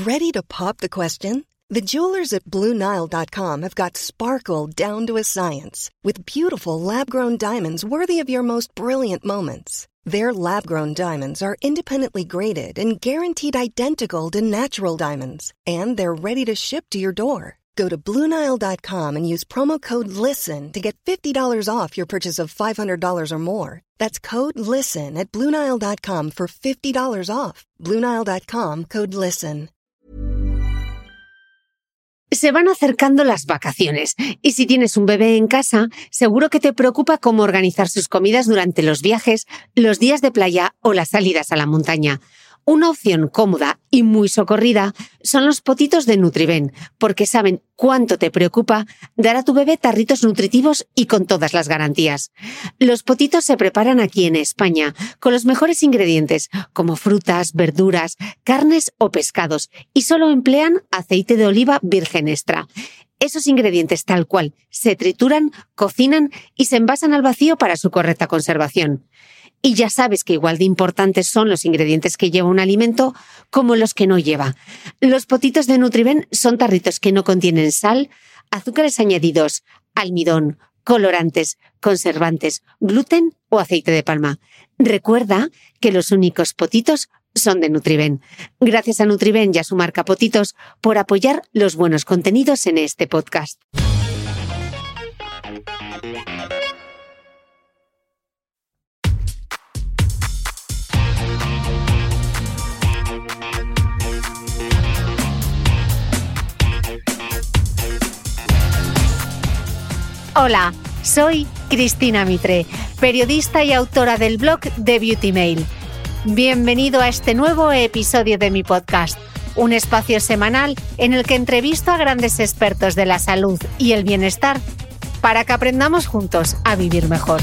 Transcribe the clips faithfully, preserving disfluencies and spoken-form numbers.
Ready to pop the question? The jewelers at Blue Nile dot com have got sparkle down to a science with beautiful lab-grown diamonds worthy of your most brilliant moments. Their lab-grown diamonds are independently graded and guaranteed identical to natural diamonds, and they're ready to ship to your door. Go to Blue Nile dot com and use promo code LISTEN to get fifty dollars off your purchase of five hundred dollars or more. That's code LISTEN at Blue Nile dot com for fifty dollars off. Blue Nile dot com, code LISTEN. Se van acercando las vacaciones y si tienes un bebé en casa, seguro que te preocupa cómo organizar sus comidas durante los viajes, los días de playa o las salidas a la montaña. Una opción cómoda y muy socorrida son los potitos de Nutriben, porque saben cuánto te preocupa dar a tu bebé tarritos nutritivos y con todas las garantías. Los potitos se preparan aquí en España con los mejores ingredientes, como frutas, verduras, carnes o pescados, y solo emplean aceite de oliva virgen extra. Esos ingredientes tal cual se trituran, cocinan y se envasan al vacío para su correcta conservación. Y ya sabes que igual de importantes son los ingredientes que lleva un alimento como los que no lleva. Los potitos de Nutriben son tarritos que no contienen sal, azúcares añadidos, almidón, colorantes, conservantes, gluten o aceite de palma. Recuerda que los únicos potitos son de Nutriben. Gracias a Nutriben y a su marca Potitos por apoyar los buenos contenidos en este podcast. Hola, soy Cristina Mitre, periodista y autora del blog The Beauty Mail. Bienvenido a este nuevo episodio de mi podcast, un espacio semanal en el que entrevisto a grandes expertos de la salud y el bienestar para que aprendamos juntos a vivir mejor.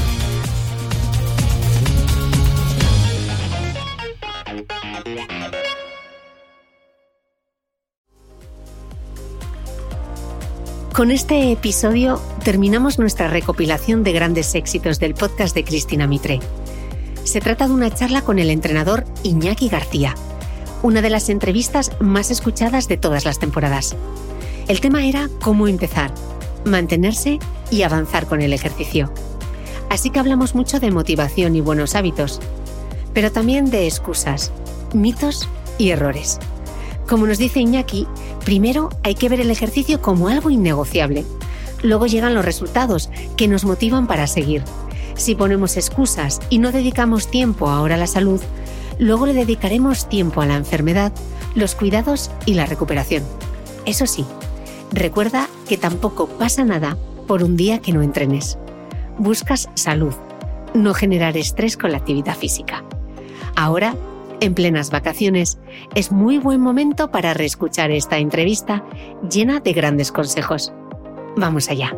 Con este episodio terminamos nuestra recopilación de grandes éxitos del podcast de Cristina Mitre. Se trata de una charla con el entrenador Iñaki García, una de las entrevistas más escuchadas de todas las temporadas. El tema era cómo empezar, mantenerse y avanzar con el ejercicio. Así que hablamos mucho de motivación y buenos hábitos, pero también de excusas, mitos y errores. Como nos dice Iñaki, primero hay que ver el ejercicio como algo innegociable. Luego llegan los resultados, que nos motivan para seguir. Si ponemos excusas y no dedicamos tiempo ahora a la salud, luego le dedicaremos tiempo a la enfermedad, los cuidados y la recuperación. Eso sí, recuerda que tampoco pasa nada por un día que no entrenes. Buscas salud, no generar estrés con la actividad física. Ahora, en plenas vacaciones, es muy buen momento para reescuchar esta entrevista llena de grandes consejos. Vamos allá.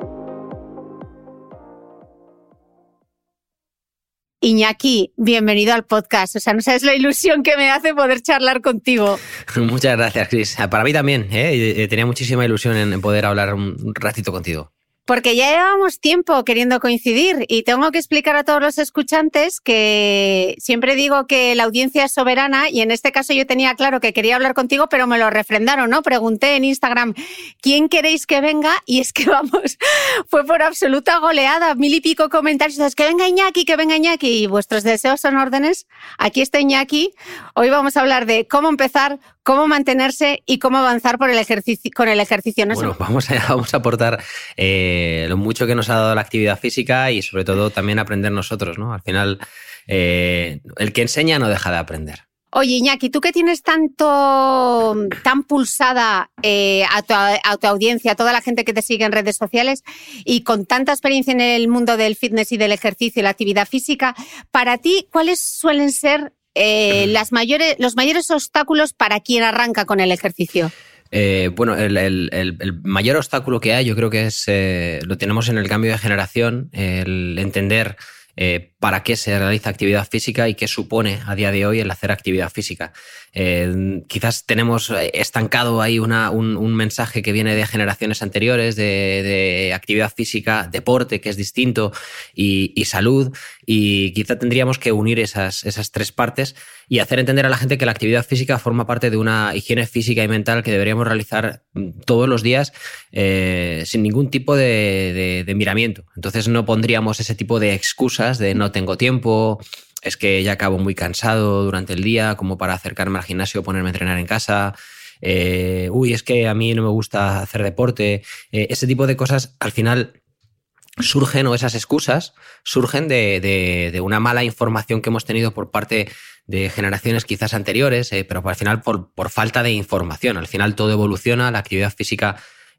Iñaki, bienvenido al podcast. O sea, no sabes la ilusión que me hace poder charlar contigo. Muchas gracias, Cris. Para mí también, ¿eh? Tenía muchísima ilusión en poder hablar un ratito contigo. Porque ya llevamos tiempo queriendo coincidir y tengo que explicar a todos los escuchantes que siempre digo que la audiencia es soberana y en este caso yo tenía claro que quería hablar contigo, pero me lo refrendaron, ¿no? Pregunté en Instagram, ¿quién queréis que venga? Y es que vamos, fue por absoluta goleada, mil y pico comentarios, que venga Iñaki, que venga Iñaki, y vuestros deseos son órdenes. Aquí está Iñaki. Hoy vamos a hablar de cómo empezar, cómo mantenerse y cómo avanzar por el ejercicio, con el ejercicio. ¿No? Bueno, vamos a, vamos a aportar eh, lo mucho que nos ha dado la actividad física y sobre todo también aprender nosotros, ¿no? Al final, eh, el que enseña no deja de aprender. Oye, Iñaki, tú que tienes tanto, tan pulsada eh, a, tu, a tu audiencia, a toda la gente que te sigue en redes sociales y con tanta experiencia en el mundo del fitness y del ejercicio y la actividad física, para ti, ¿cuáles suelen ser eh, las mayores, los mayores obstáculos para quien arranca con el ejercicio? Eh, bueno, el, el, el, el mayor obstáculo que hay yo creo que es eh, lo tenemos en el cambio de generación, el entender eh, para qué se realiza actividad física y qué supone a día de hoy el hacer actividad física. Eh, quizás tenemos estancado ahí una, un, un mensaje que viene de generaciones anteriores de, de actividad física, deporte, que es distinto, y, y salud, y quizá tendríamos que unir esas, esas tres partes y hacer entender a la gente que la actividad física forma parte de una higiene física y mental que deberíamos realizar todos los días eh, sin ningún tipo de, de, de miramiento. Entonces no pondríamos ese tipo de excusas de no tengo tiempo, es que ya acabo muy cansado durante el día como para acercarme al gimnasio o ponerme a entrenar en casa. Eh, uy, es que a mí no me gusta hacer deporte. Eh, ese tipo de cosas al final surgen, o esas excusas surgen de, de, de una mala información que hemos tenido por parte de generaciones quizás anteriores, eh, pero al final por, por falta de información. Al final todo evoluciona, la actividad física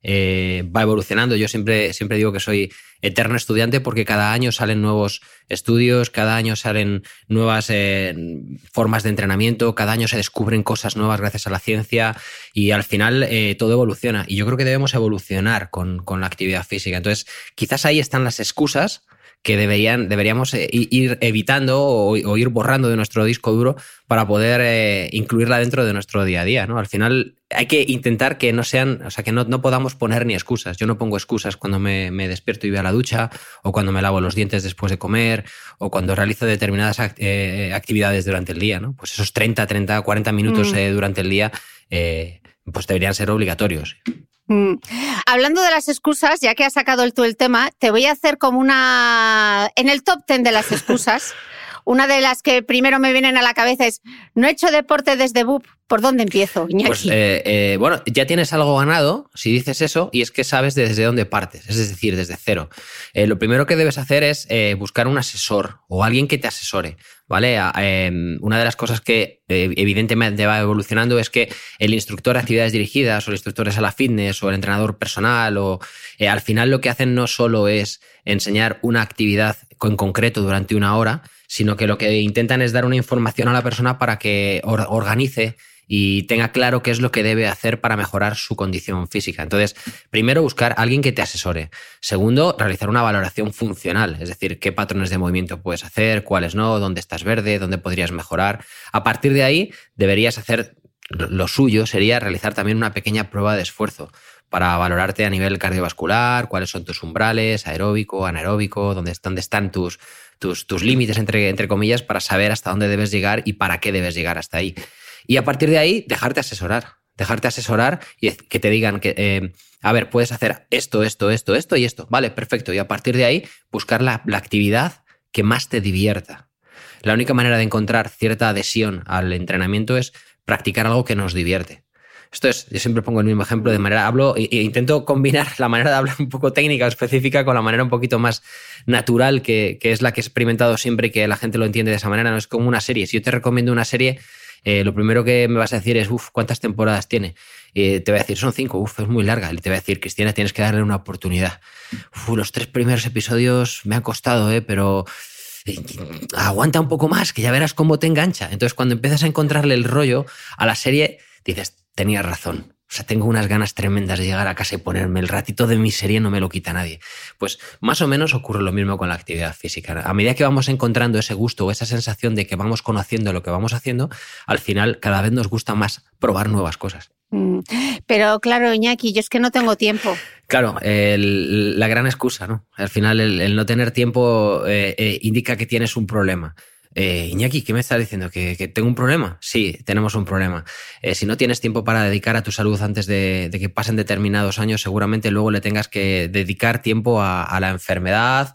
eh, va evolucionando. Yo siempre, siempre digo que soy eterno estudiante porque cada año salen nuevos estudios, cada año salen nuevas eh, formas de entrenamiento, cada año se descubren cosas nuevas gracias a la ciencia y al final eh, todo evoluciona. Y yo creo que debemos evolucionar con, con la actividad física. Entonces, quizás ahí están las excusas que deberían, deberíamos ir evitando o, o ir borrando de nuestro disco duro para poder eh, incluirla dentro de nuestro día a día, ¿no? Al final hay que intentar que no sean, o sea, que no, no podamos poner ni excusas. Yo no pongo excusas cuando me, me despierto y voy a la ducha, o cuando me lavo los dientes después de comer, o cuando realizo determinadas act- eh, actividades durante el día, ¿no? Pues esos treinta, treinta, cuarenta minutos mm. eh, durante el día eh, pues deberían ser obligatorios. Mm. Hablando de las excusas, ya que has sacado el, tú el tema, te voy a hacer como una... En el top ten de las excusas, una de las que primero me vienen a la cabeza es no he hecho deporte desde B U P. ¿Por dónde empiezo, Iñaki? Pues eh, eh, bueno, ya tienes algo ganado si dices eso, y es que sabes desde dónde partes, es decir, desde cero. Eh, lo primero que debes hacer es eh, buscar un asesor o alguien que te asesore, ¿vale? Eh, una de las cosas que eh, evidentemente va evolucionando es que el instructor de actividades dirigidas o el instructor de sala fitness o el entrenador personal o eh, al final lo que hacen no solo es enseñar una actividad en concreto durante una hora, sino que lo que intentan es dar una información a la persona para que or- organice y tenga claro qué es lo que debe hacer para mejorar su condición física. Entonces, primero, buscar a alguien que te asesore. Segundo, realizar una valoración funcional, es decir, qué patrones de movimiento puedes hacer, cuáles no, dónde estás verde, dónde podrías mejorar. A partir de ahí, deberías hacer, lo suyo sería realizar también una pequeña prueba de esfuerzo para valorarte a nivel cardiovascular, cuáles son tus umbrales, aeróbico, anaeróbico, dónde, dónde están tus, tus, tus límites, entre, entre comillas, para saber hasta dónde debes llegar y para qué debes llegar hasta ahí. Y a partir de ahí, dejarte asesorar. Dejarte asesorar y que te digan que, eh, a ver, puedes hacer esto, esto, esto, esto y esto. Vale, perfecto. Y a partir de ahí, buscar la, la actividad que más te divierta. La única manera de encontrar cierta adhesión al entrenamiento es practicar algo que nos divierte. Esto es, yo siempre pongo el mismo ejemplo de manera, hablo e, e intento combinar la manera de hablar un poco técnica o específica con la manera un poquito más natural, que, que es la que he experimentado siempre y que la gente lo entiende de esa manera. No es como una serie. Si yo te recomiendo una serie, Eh, lo primero que me vas a decir es, uff, ¿cuántas temporadas tiene? Eh, te voy a decir, son cinco, uff, es muy larga. Y te voy a decir, Cristina, tienes que darle una oportunidad. Uf, los tres primeros episodios me han costado, eh, pero eh, aguanta un poco más, que ya verás cómo te engancha. Entonces, cuando empiezas a encontrarle el rollo a la serie, dices, tenías razón. O sea, tengo unas ganas tremendas de llegar a casa y ponerme el ratito de mi serie, no me lo quita nadie. Pues más o menos ocurre lo mismo con la actividad física. A medida que vamos encontrando ese gusto o esa sensación de que vamos conociendo lo que vamos haciendo, al final cada vez nos gusta más probar nuevas cosas. Mm, pero claro, Iñaki, yo es que no tengo tiempo. Claro, el, la gran excusa, ¿no? Al final el, el no tener tiempo eh, eh, indica que tienes un problema. Eh, Iñaki, ¿qué me estás diciendo? ¿Que, que tengo un problema? Sí, tenemos un problema. Eh, si no tienes tiempo para dedicar a tu salud antes de, de que pasen determinados años, seguramente luego le tengas que dedicar tiempo a, a la enfermedad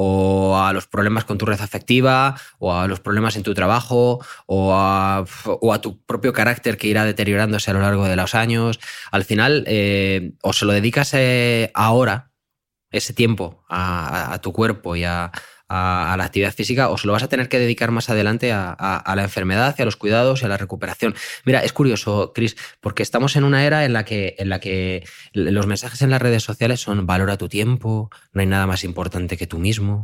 o a los problemas con tu red afectiva o a los problemas en tu trabajo o a, o a tu propio carácter que irá deteriorándose a lo largo de los años. Al final, eh, o se lo dedicas eh, ahora, ese tiempo, a, a, a tu cuerpo y a a la actividad física, o se lo vas a tener que dedicar más adelante a, a, a la enfermedad y a los cuidados y a la recuperación. Mira, es curioso, Chris, porque estamos en una era en la que, en la que los mensajes en las redes sociales son valora tu tiempo, no hay nada más importante que tú mismo,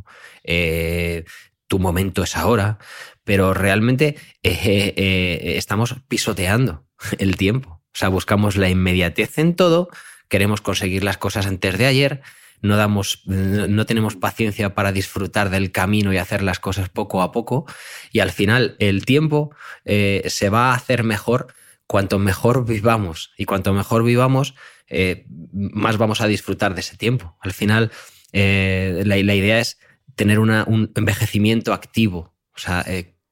eh, tu momento es ahora, pero realmente eh, eh, estamos pisoteando el tiempo. O sea, buscamos la inmediatez en todo, queremos conseguir las cosas antes de ayer, No, damos, no tenemos paciencia para disfrutar del camino y hacer las cosas poco a poco, y al final el tiempo eh, se va a hacer mejor cuanto mejor vivamos, y cuanto mejor vivamos eh, más vamos a disfrutar de ese tiempo. Al final eh, la, la idea es tener una, un envejecimiento activo, o sea, eh,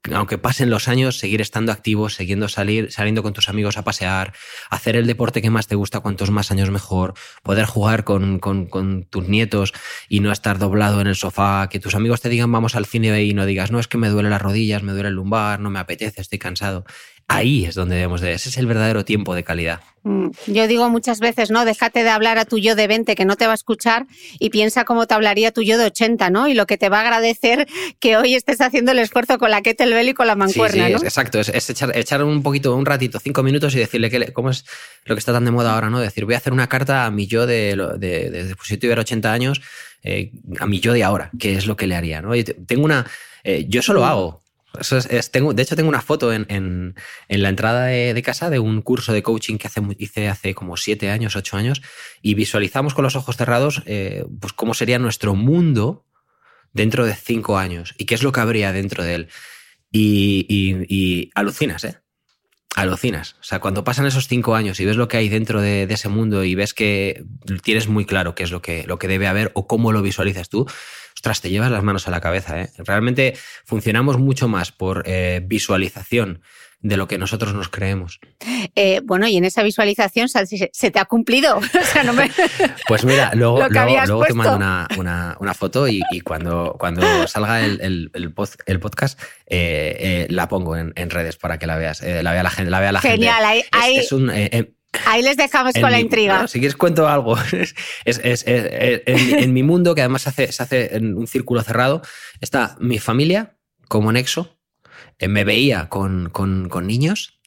aunque pasen los años, seguir estando activo, siguiendo salir, saliendo con tus amigos a pasear, hacer el deporte que más te gusta, cuantos más años mejor, poder jugar con, con, con tus nietos y no estar doblado en el sofá, que tus amigos te digan vamos al cine y no digas no, es que me duele las rodillas, me duele el lumbar, no me apetece, estoy cansado. Ahí es donde debemos de... Ese es el verdadero tiempo de calidad. Yo digo muchas veces, ¿no? Déjate de hablar a tu yo de veinte que no te va a escuchar y piensa cómo te hablaría tu yo de ochenta, ¿no? Y lo que te va a agradecer que hoy estés haciendo el esfuerzo con la kettlebell y con la mancuerna, sí, sí, ¿no? Es, exacto. Es, es echar, echar un poquito, un ratito, cinco minutos y decirle que le, cómo es lo que está tan de moda ahora, ¿no? Decir, voy a hacer una carta a mi yo de... de, de, de pues si tuviera ochenta años, eh, a mi yo de ahora, que es lo que le haría, ¿no? Y tengo una... Eh, yo eso lo hago. Eso es, es, tengo, de hecho, tengo una foto en, en, en la entrada de, de casa de un curso de coaching que hace, hice hace como siete años, ocho años, y visualizamos con los ojos cerrados eh, pues cómo sería nuestro mundo dentro de cinco años y qué es lo que habría dentro de él. Y, y, y alucinas, ¿eh? Alucinas. O sea, cuando pasan esos cinco años y ves lo que hay dentro de, de ese mundo y ves que tienes muy claro qué es lo que, lo que debe haber o cómo lo visualizas tú, ostras, te llevas las manos a la cabeza, ¿eh? Realmente funcionamos mucho más por eh, visualización de lo que nosotros nos creemos. Eh, bueno, y en esa visualización se, se te ha cumplido. O sea, no me... Pues mira, luego, luego, luego te mando una, una, una foto y, y cuando, cuando salga el, el, el, post, el podcast eh, eh, la pongo en, en redes para que la veas, eh, la vea la gente. La vea la Genial, gente. ahí... Es, ahí... es un... Eh, eh, Ahí les dejamos con mi, la intriga. No, si quieres cuento algo. Es, es, es, es, en, en mi mundo, que además se hace, se hace en un círculo cerrado, está mi familia como nexo. Eh, me veía con, con, con niños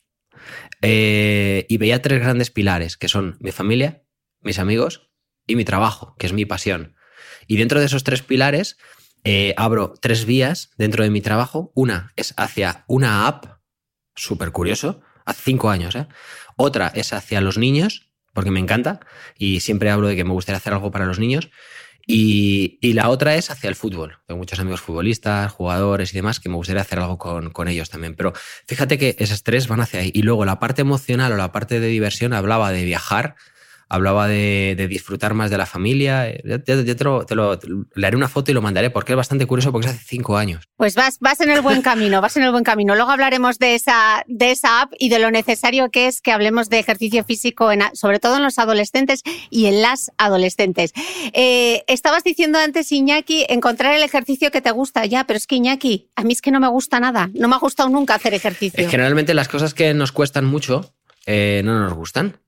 eh, y veía tres grandes pilares, que son mi familia, mis amigos y mi trabajo, que es mi pasión. Y dentro de esos tres pilares eh, abro tres vías dentro de mi trabajo. Una es hacia una app, súper curioso, hace cinco años, ¿eh? Otra es hacia los niños, porque me encanta y siempre hablo de que me gustaría hacer algo para los niños. Y, y la otra es hacia el fútbol. Tengo muchos amigos futbolistas, jugadores y demás que me gustaría hacer algo con, con ellos también. Pero fíjate que esas tres van hacia ahí. Y luego la parte emocional o la parte de diversión hablaba de viajar, hablaba de, de disfrutar más de la familia. Yo, yo te, lo, te lo le haré una foto y lo mandaré porque es bastante curioso porque es hace cinco años. Pues vas, vas en el buen camino, vas en el buen camino. Luego hablaremos de esa, de esa app y de lo necesario que es que hablemos de ejercicio físico, en, sobre todo en los adolescentes y en las adolescentes. Eh, estabas diciendo antes, Iñaki, encontrar el ejercicio que te gusta. Ya, pero es que, Iñaki, a mí es que no me gusta nada. No me ha gustado nunca hacer ejercicio. Generalmente las cosas que nos cuestan mucho eh, no nos gustan.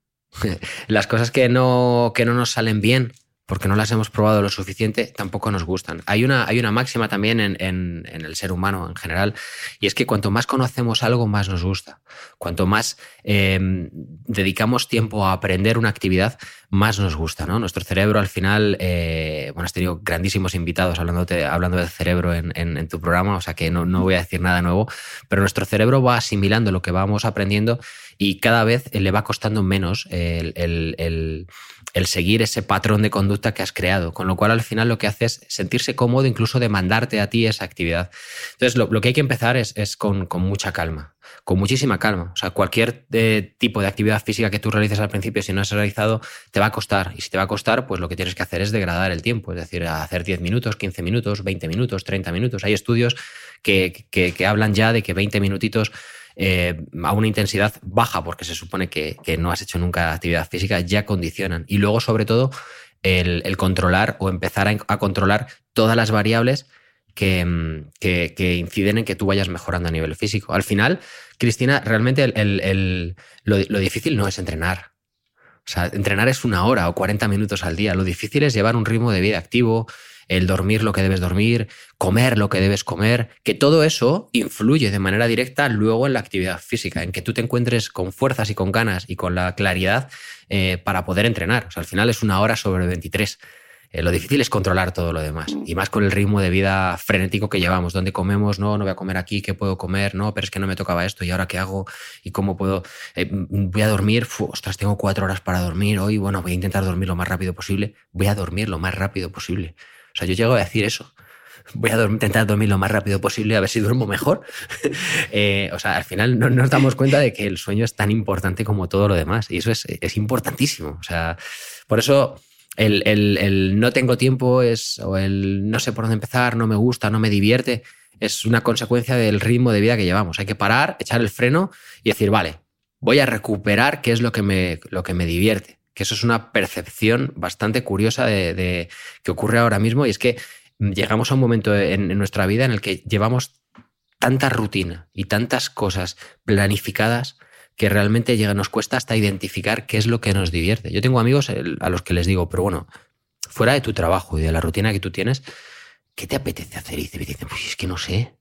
Las cosas que no, que no nos salen bien porque no las hemos probado lo suficiente tampoco nos gustan. Hay una, hay una máxima también en, en, en el ser humano en general y es que cuanto más conocemos algo más nos gusta. Cuanto más eh, dedicamos tiempo a aprender una actividad más nos gusta, ¿no? Nuestro cerebro al final, eh, bueno, has tenido grandísimos invitados hablándote, hablando del cerebro en, en, en tu programa, o sea que no, no voy a decir nada nuevo, pero nuestro cerebro va asimilando lo que vamos aprendiendo y cada vez le va costando menos el, el, el, el seguir ese patrón de conducta que has creado, con lo cual al final lo que hace es sentirse cómodo, incluso demandarte a ti esa actividad. Entonces lo, lo que hay que empezar es, es con, con mucha calma, con muchísima calma. O sea, cualquier eh, tipo de actividad física que tú realices al principio, si no has realizado, te va a costar. Y si te va a costar, pues lo que tienes que hacer es degradar el tiempo, es decir, hacer diez minutos, quince minutos, veinte minutos, treinta minutos. Hay estudios que, que, que hablan ya de que veinte minutitos Eh, a una intensidad baja, porque se supone que, que no has hecho nunca actividad física, ya condicionan. Y luego, sobre todo, el, el controlar o empezar a, a controlar todas las variables que, que, que inciden en que tú vayas mejorando a nivel físico. Al final, Cristina, realmente el, el, el, lo, lo difícil no es entrenar. O sea, entrenar es una hora o cuarenta minutos al día. Lo difícil es llevar un ritmo de vida activo, el dormir lo que debes dormir, comer lo que debes comer, que todo eso influye de manera directa luego en la actividad física, en que tú te encuentres con fuerzas y con ganas y con la claridad eh, para poder entrenar. O sea, al final es una hora sobre veintitrés. Eh, lo difícil es controlar todo lo demás, y más con el ritmo de vida frenético que llevamos, donde comemos, no, no voy a comer aquí, ¿qué puedo comer? No, pero es que no me tocaba esto, ¿y ahora qué hago? ¿Y cómo puedo? Eh, voy a dormir, Uf, ostras, tengo cuatro horas para dormir hoy, bueno, voy a intentar dormir lo más rápido posible, voy a dormir lo más rápido posible. O sea, yo llego a decir eso. Voy a dormir, intentar dormir lo más rápido posible a ver si duermo mejor. eh, o sea, al final no nos damos cuenta de que el sueño es tan importante como todo lo demás. Y eso es, es importantísimo. O sea, por eso el, el, el no tengo tiempo es, o el no sé por dónde empezar, no me gusta, no me divierte, es una consecuencia del ritmo de vida que llevamos. Hay que parar, echar el freno y decir, vale, voy a recuperar qué es lo que me, lo que me divierte. Que eso es una percepción bastante curiosa de, de que ocurre ahora mismo, y es que llegamos a un momento en, en nuestra vida en el que llevamos tanta rutina y tantas cosas planificadas que realmente llega, nos cuesta hasta identificar qué es lo que nos divierte. Yo tengo amigos a los que les digo, pero bueno, fuera de tu trabajo y de la rutina que tú tienes, ¿qué te apetece hacer? Y me dicen, pues es que no sé.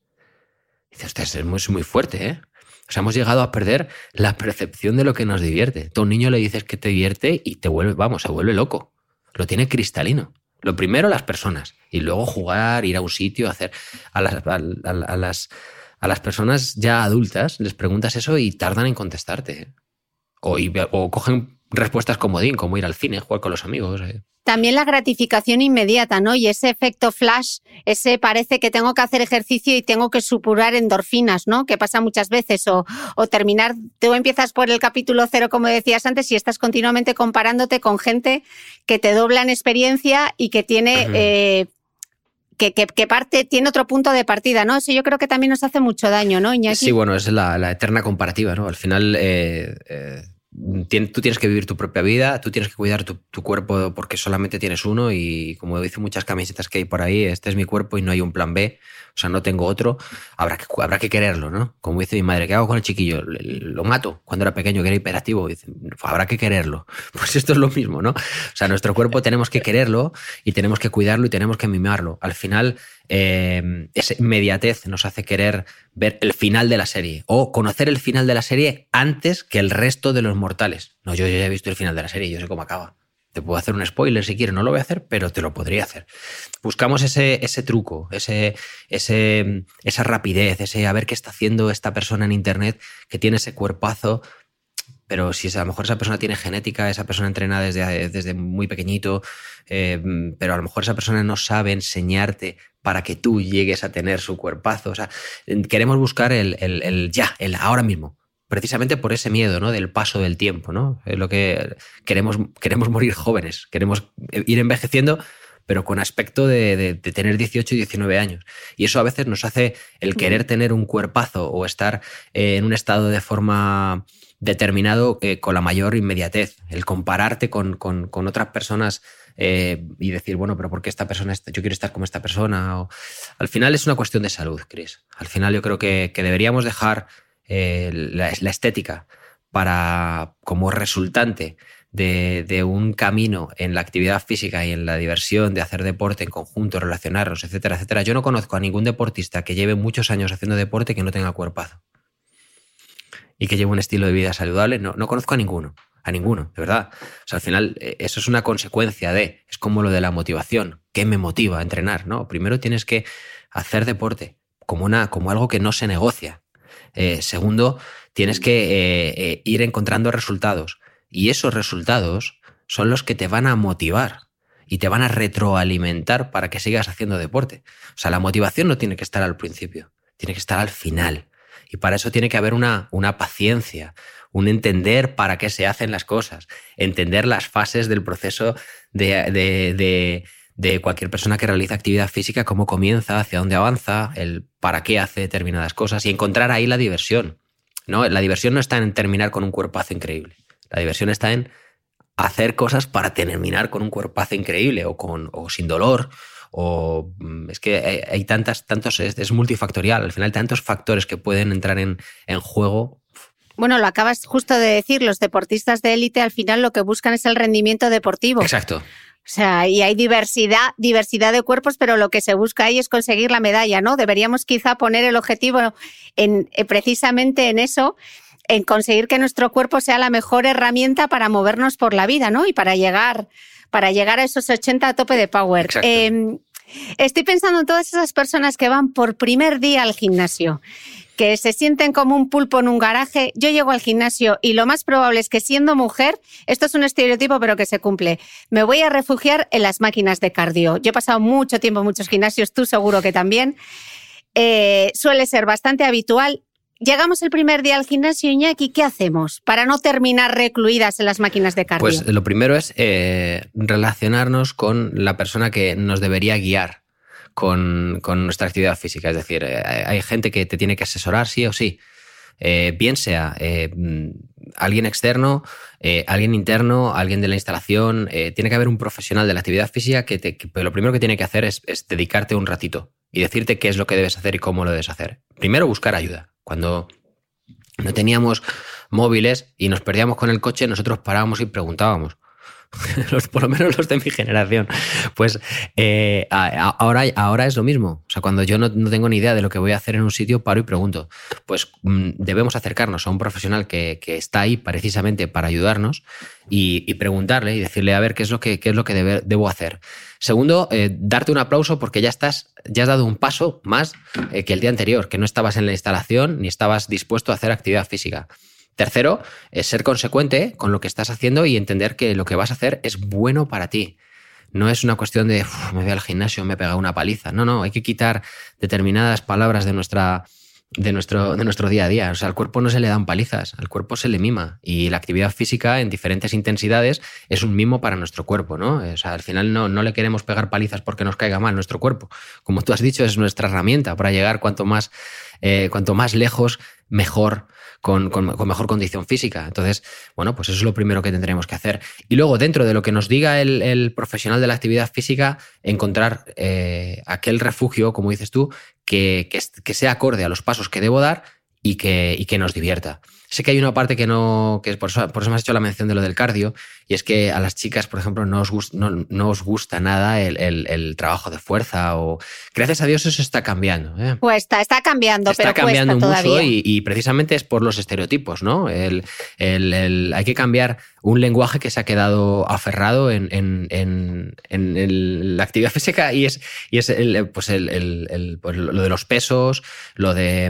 Y dices, ostras, es muy, es muy fuerte, ¿eh? O sea, hemos llegado a perder la percepción de lo que nos divierte. Tú a un niño le dices que te divierte y te vuelve, vamos, se vuelve loco. Lo tiene cristalino. Lo primero, las personas. Y luego jugar, ir a un sitio, hacer... A las, a, a, a las, a las personas ya adultas les preguntas eso y tardan en contestarte. ¿eh? O, y, o cogen respuestas comodín, como ir al cine, jugar con los amigos. ¿eh? También la gratificación inmediata, ¿no? Y ese efecto flash, ese parece que tengo que hacer ejercicio y tengo que supurar endorfinas, ¿no? Que pasa muchas veces. O, o terminar, tú empiezas por el capítulo cero, como decías antes, y estás continuamente comparándote con gente que te dobla en experiencia y que tiene... Uh-huh. eh, que, que, que parte, tiene otro punto de partida, ¿no? Eso yo creo que también nos hace mucho daño, ¿no, Iñaki? Sí, bueno, es la, la eterna comparativa, ¿no? Al final... Eh, eh... Tú tienes que vivir tu propia vida, tú tienes que cuidar tu, tu cuerpo porque solamente tienes uno, y como dicen muchas camisetas que hay por ahí, este es mi cuerpo y no hay un plan B, o sea, no tengo otro, habrá que, habrá que quererlo, ¿no? Como dice mi madre, ¿qué hago con el chiquillo? Lo mato cuando era pequeño, que era hiperactivo, y dice, habrá que quererlo. Pues esto es lo mismo, ¿no? O sea, nuestro cuerpo tenemos que quererlo y tenemos que cuidarlo y tenemos que mimarlo. Al final, eh, esa inmediatez nos hace querer ver el final de la serie o conocer el final de la serie antes que el resto de los mortales. No, yo, yo ya he visto el final de la serie, yo sé cómo acaba. Te puedo hacer un spoiler si quieres, no lo voy a hacer, pero te lo podría hacer. Buscamos ese, ese truco, ese, ese, esa rapidez, ese a ver qué está haciendo esta persona en internet que tiene ese cuerpazo, pero si a lo mejor esa persona tiene genética, esa persona entrena desde, desde muy pequeñito, eh, pero a lo mejor esa persona no sabe enseñarte para que tú llegues a tener su cuerpazo. O sea, queremos buscar el, el, el ya, el ahora mismo. Precisamente por ese miedo, ¿no? Del paso del tiempo, ¿no? Es lo que queremos, queremos morir jóvenes, queremos ir envejeciendo, pero con aspecto de, de, de tener dieciocho y diecinueve años. Y eso a veces nos hace el querer tener un cuerpazo o estar eh, en un estado de forma determinado eh, con la mayor inmediatez. El compararte con, con, con otras personas eh, y decir, bueno, pero ¿por qué esta persona, yo quiero estar como esta persona? O, al final es una cuestión de salud, Chris. Al final yo creo que, que deberíamos dejar Eh, la, la estética para, como resultante de, de un camino en la actividad física y en la diversión, de hacer deporte en conjunto, relacionarnos, etcétera, etcétera. Yo no conozco a ningún deportista que lleve muchos años haciendo deporte que no tenga cuerpazo y que lleve un estilo de vida saludable. No, no conozco a ninguno, a ninguno, de verdad. O sea, al final eso es una consecuencia de, es como lo de la motivación. ¿Qué me motiva a entrenar? ¿No? Primero tienes que hacer deporte como, una, como algo que no se negocia. Eh, segundo, tienes que eh, eh, ir encontrando resultados, y esos resultados son los que te van a motivar y te van a retroalimentar para que sigas haciendo deporte. O sea, la motivación no tiene que estar al principio, tiene que estar al final, y para eso tiene que haber una, una paciencia, un entender para qué se hacen las cosas, entender las fases del proceso de... de, de de cualquier persona que realiza actividad física, cómo comienza, hacia dónde avanza, el para qué hace determinadas cosas, y encontrar ahí la diversión, ¿no? La diversión no está en terminar con un cuerpazo increíble. La diversión está en hacer cosas para terminar con un cuerpazo increíble o, con, o sin dolor. O es que hay, hay tantas, tantos, es, es multifactorial. Al final, tantos factores que pueden entrar en, en juego. Bueno, lo acabas justo de decir, los deportistas de élite al final lo que buscan es el rendimiento deportivo. Exacto. O sea, y hay diversidad, diversidad de cuerpos, pero lo que se busca ahí es conseguir la medalla, ¿no? Deberíamos quizá poner el objetivo en, precisamente en eso, en conseguir que nuestro cuerpo sea la mejor herramienta para movernos por la vida, ¿no? Y para llegar, para llegar a esos ochenta a tope de power. Exacto. Eh, estoy pensando en todas esas personas que van por primer día al gimnasio, que se sienten como un pulpo en un garaje. Yo llego al gimnasio y lo más probable es que, siendo mujer, esto es un estereotipo pero que se cumple, me voy a refugiar en las máquinas de cardio. Yo he pasado mucho tiempo en muchos gimnasios, tú seguro que también. Eh, suele ser bastante habitual. Llegamos el primer día al gimnasio, Iñaki, ¿qué hacemos para no terminar recluidas en las máquinas de cardio? Pues lo primero es eh, relacionarnos con la persona que nos debería guiar. con, con nuestra actividad física. Es decir, eh, hay gente que te tiene que asesorar sí o sí. Eh, bien sea eh, alguien externo, eh, alguien interno, alguien de la instalación. Eh, tiene que haber un profesional de la actividad física que, te, que lo primero que tiene que hacer es, es dedicarte un ratito y decirte qué es lo que debes hacer y cómo lo debes hacer. Primero, buscar ayuda. Cuando no teníamos móviles y nos perdíamos con el coche, nosotros parábamos y preguntábamos. Los, por lo menos los de mi generación. Pues eh, ahora, ahora es lo mismo. O sea, cuando yo no, no tengo ni idea de lo que voy a hacer en un sitio, paro y pregunto. Pues mmm, debemos acercarnos a un profesional que, que está ahí precisamente para ayudarnos y, y preguntarle y decirle a ver qué es lo que, qué es lo que debe, debo hacer. Segundo, eh, darte un aplauso porque ya estás, ya has dado un paso más eh, que el día anterior, que no estabas en la instalación ni estabas dispuesto a hacer actividad física. Tercero, es ser consecuente con lo que estás haciendo y entender que lo que vas a hacer es bueno para ti. No es una cuestión de me voy al gimnasio, me he pegado una paliza. No, no, hay que quitar determinadas palabras de nuestra, de nuestro, de nuestro día a día. O sea, al cuerpo no se le dan palizas, al cuerpo se le mima. Y la actividad física en diferentes intensidades es un mimo para nuestro cuerpo, ¿no? O sea, al final no, no le queremos pegar palizas porque nos caiga mal nuestro cuerpo. Como tú has dicho, es nuestra herramienta para llegar cuanto más, eh, cuanto más lejos, mejor. Con, con, con mejor condición física. Entonces, bueno, pues eso es lo primero que tendremos que hacer. Y luego, dentro de lo que nos diga el, el profesional de la actividad física, encontrar eh, aquel refugio, como dices tú, que, que, que sea acorde a los pasos que debo dar y que, y que nos divierta. Sé que hay una parte que no, que por eso, por eso me has hecho la mención de lo del cardio, y es que a las chicas, por ejemplo, no os gusta, no, no os gusta nada el, el, el trabajo de fuerza, o gracias a Dios eso está cambiando. ¿eh? Cuesta, está cambiando, está pero cambiando cuesta mucho todavía. Y, y precisamente es por los estereotipos, ¿no? El, el, el, hay que cambiar un lenguaje que se ha quedado aferrado en, en, en, en el, la actividad física y es, y es el, pues el, el, el, pues lo de los pesos, lo de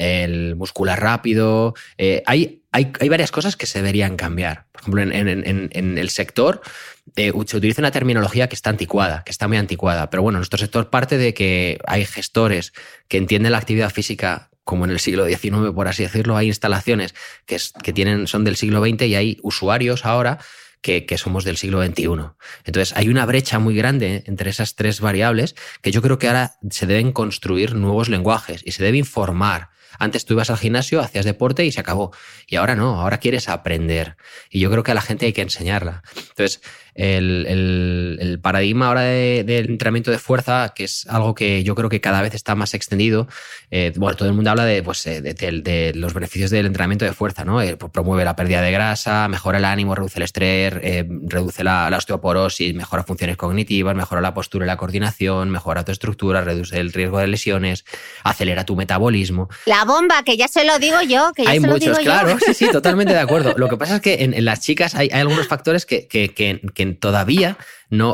el muscular rápido. Eh, hay, hay, hay varias cosas que se deberían cambiar. Por ejemplo, en, en, en, en el sector eh, se utiliza una terminología que está anticuada, que está muy anticuada. Pero bueno, nuestro sector parte de que hay gestores que entienden la actividad física como en el siglo diecinueve, por así decirlo. Hay instalaciones que, es, que tienen, son del siglo veinte y hay usuarios ahora que, que somos del siglo veintiuno. Entonces hay una brecha muy grande entre esas tres variables que yo creo que ahora se deben construir nuevos lenguajes y se debe informar. Antes tú ibas al gimnasio, hacías deporte y se acabó. Y ahora no, ahora quieres aprender. Y yo creo que a la gente hay que enseñarla. Entonces, el, el, el paradigma ahora de, del entrenamiento de fuerza, que es algo que yo creo que cada vez está más extendido, eh, bueno, todo el mundo habla de, pues, de, de, de los beneficios del entrenamiento de fuerza, ¿no? Eh, promueve la pérdida de grasa, mejora el ánimo, reduce el estrés, eh, reduce la, la osteoporosis, mejora funciones cognitivas, mejora la postura y la coordinación, mejora tu estructura, reduce el riesgo de lesiones, acelera tu metabolismo. La bomba, que ya se lo digo yo, que ya hay se muchos, lo digo claro, yo. sí, sí, totalmente de acuerdo. Lo que pasa es que en, en las chicas hay, hay algunos factores que, que, que, que todavía no,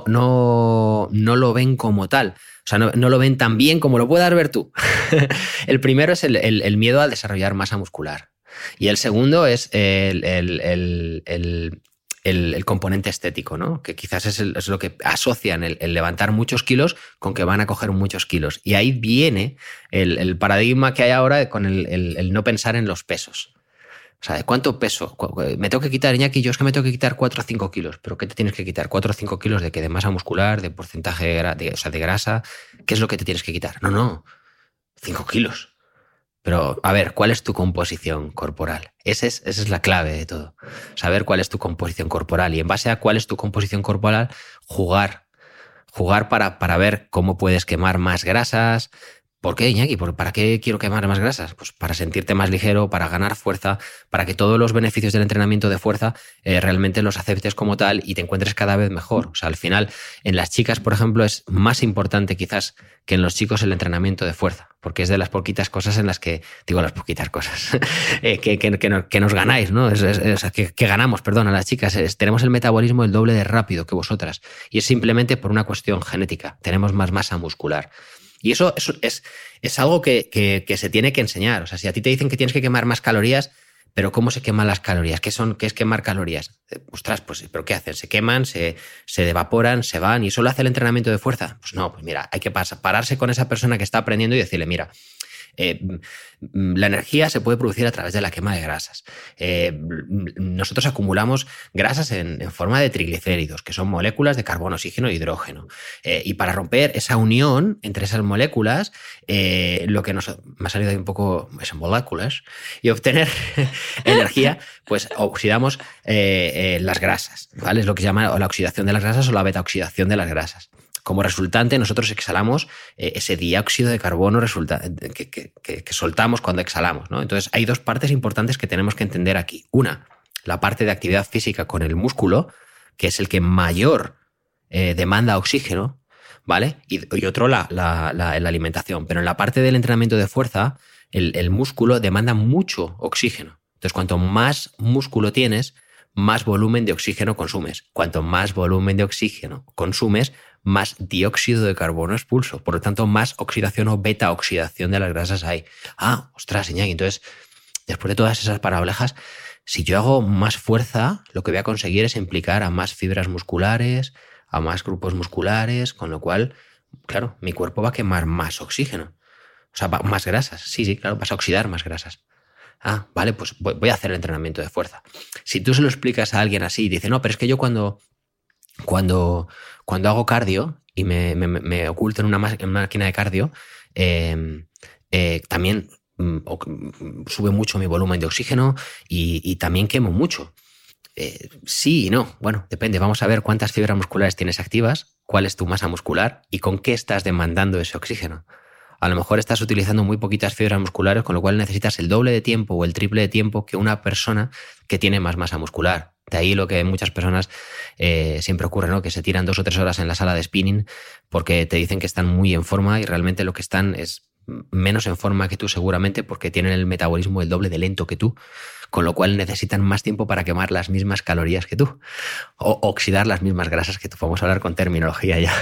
no, no lo ven como tal. O sea, no, no lo ven tan bien como lo puedas ver tú. El primero es el, el, el miedo a desarrollar masa muscular. Y el segundo es el, el, el, el El, el componente estético, ¿no? Que quizás es, el, es lo que asocian el, el levantar muchos kilos con que van a coger muchos kilos. Y ahí viene el, el paradigma que hay ahora con el, el, el no pensar en los pesos. O sea, ¿de cuánto peso? Me tengo que quitar, Iñaki, yo es que me tengo que quitar cuatro o cinco kilos. ¿Pero qué te tienes que quitar? ¿cuatro o cinco kilos de qué? ¿De masa muscular? ¿De porcentaje de, de, o sea, de grasa? ¿Qué es lo que te tienes que quitar? No, no, cinco kilos. Pero, a ver, ¿cuál es tu composición corporal? Esa es, esa es la clave de todo. Saber cuál es tu composición corporal y en base a cuál es tu composición corporal, jugar. Jugar para, para ver cómo puedes quemar más grasas. ¿Por qué, Iñaki? ¿Para qué quiero quemar más grasas? Pues para sentirte más ligero, para ganar fuerza, para que todos los beneficios del entrenamiento de fuerza eh, realmente los aceptes como tal y te encuentres cada vez mejor. O sea, al final, en las chicas, por ejemplo, es más importante quizás que en los chicos el entrenamiento de fuerza, porque es de las poquitas cosas en las que, digo las poquitas cosas, eh, que, que, que, nos, que nos ganáis, ¿no? Es, es, es, que, que ganamos, perdón, a las chicas. Es, tenemos el metabolismo el doble de rápido que vosotras y es simplemente por una cuestión genética. Tenemos más masa muscular. Y eso, eso es, es algo que, que, que se tiene que enseñar. O sea, si a ti te dicen que tienes que quemar más calorías, ¿pero cómo se queman las calorías? ¿Qué son, qué es quemar calorías? Ostras, pues, ¿pero qué hacen? ¿Se queman, se, se evaporan, se van y solo hace el entrenamiento de fuerza? Pues no, pues mira, hay que pararse con esa persona que está aprendiendo y decirle, mira, Eh, la energía se puede producir a través de la quema de grasas. Eh, nosotros acumulamos grasas en, en forma de triglicéridos, que son moléculas de carbono, oxígeno e hidrógeno. Eh, y para romper esa unión entre esas moléculas, eh, lo que nos me ha salido ahí un poco esas moléculas, y obtener energía, pues oxidamos eh, eh, las grasas, ¿vale? Es lo que se llama la oxidación de las grasas o la beta-oxidación de las grasas. Como resultante, nosotros exhalamos eh, ese dióxido de carbono resulta, que, que, que, que soltamos cuando exhalamos, ¿no? Entonces, hay dos partes importantes que tenemos que entender aquí. Una, la parte de actividad física con el músculo, que es el que mayor eh, demanda oxígeno, ¿vale? Y, y otro, la, la, la, la alimentación. Pero en la parte del entrenamiento de fuerza, el, el músculo demanda mucho oxígeno. Entonces, cuanto más músculo tienes, más volumen de oxígeno consumes. Cuanto más volumen de oxígeno consumes, más dióxido de carbono expulso. Por lo tanto, más oxidación o beta-oxidación de las grasas hay. Ah, ostras, Iñaki, entonces, después de todas esas parablejas, si yo hago más fuerza, lo que voy a conseguir es implicar a más fibras musculares, a más grupos musculares, con lo cual, claro, mi cuerpo va a quemar más oxígeno. O sea, más grasas. Sí, sí, claro, vas a oxidar más grasas. Ah, vale, pues voy a hacer el entrenamiento de fuerza. Si tú se lo explicas a alguien así y dice, no, pero es que yo cuando, cuando, cuando hago cardio y me, me, me oculto en una, en una máquina de cardio, eh, eh, también mm, sube mucho mi volumen de oxígeno y, y también quemo mucho. Eh, sí y no. Bueno, depende. Vamos a ver cuántas fibras musculares tienes activas, cuál es tu masa muscular y con qué estás demandando ese oxígeno. A lo mejor estás utilizando muy poquitas fibras musculares, con lo cual necesitas el doble de tiempo o el triple de tiempo que una persona que tiene más masa muscular. De ahí lo que muchas personas eh, siempre ocurre, ¿no? Que se tiran dos o tres horas en la sala de spinning porque te dicen que están muy en forma y realmente lo que están es menos en forma que tú seguramente porque tienen el metabolismo el doble de lento que tú, con lo cual necesitan más tiempo para quemar las mismas calorías que tú o oxidar las mismas grasas que tú. Vamos a hablar con terminología ya.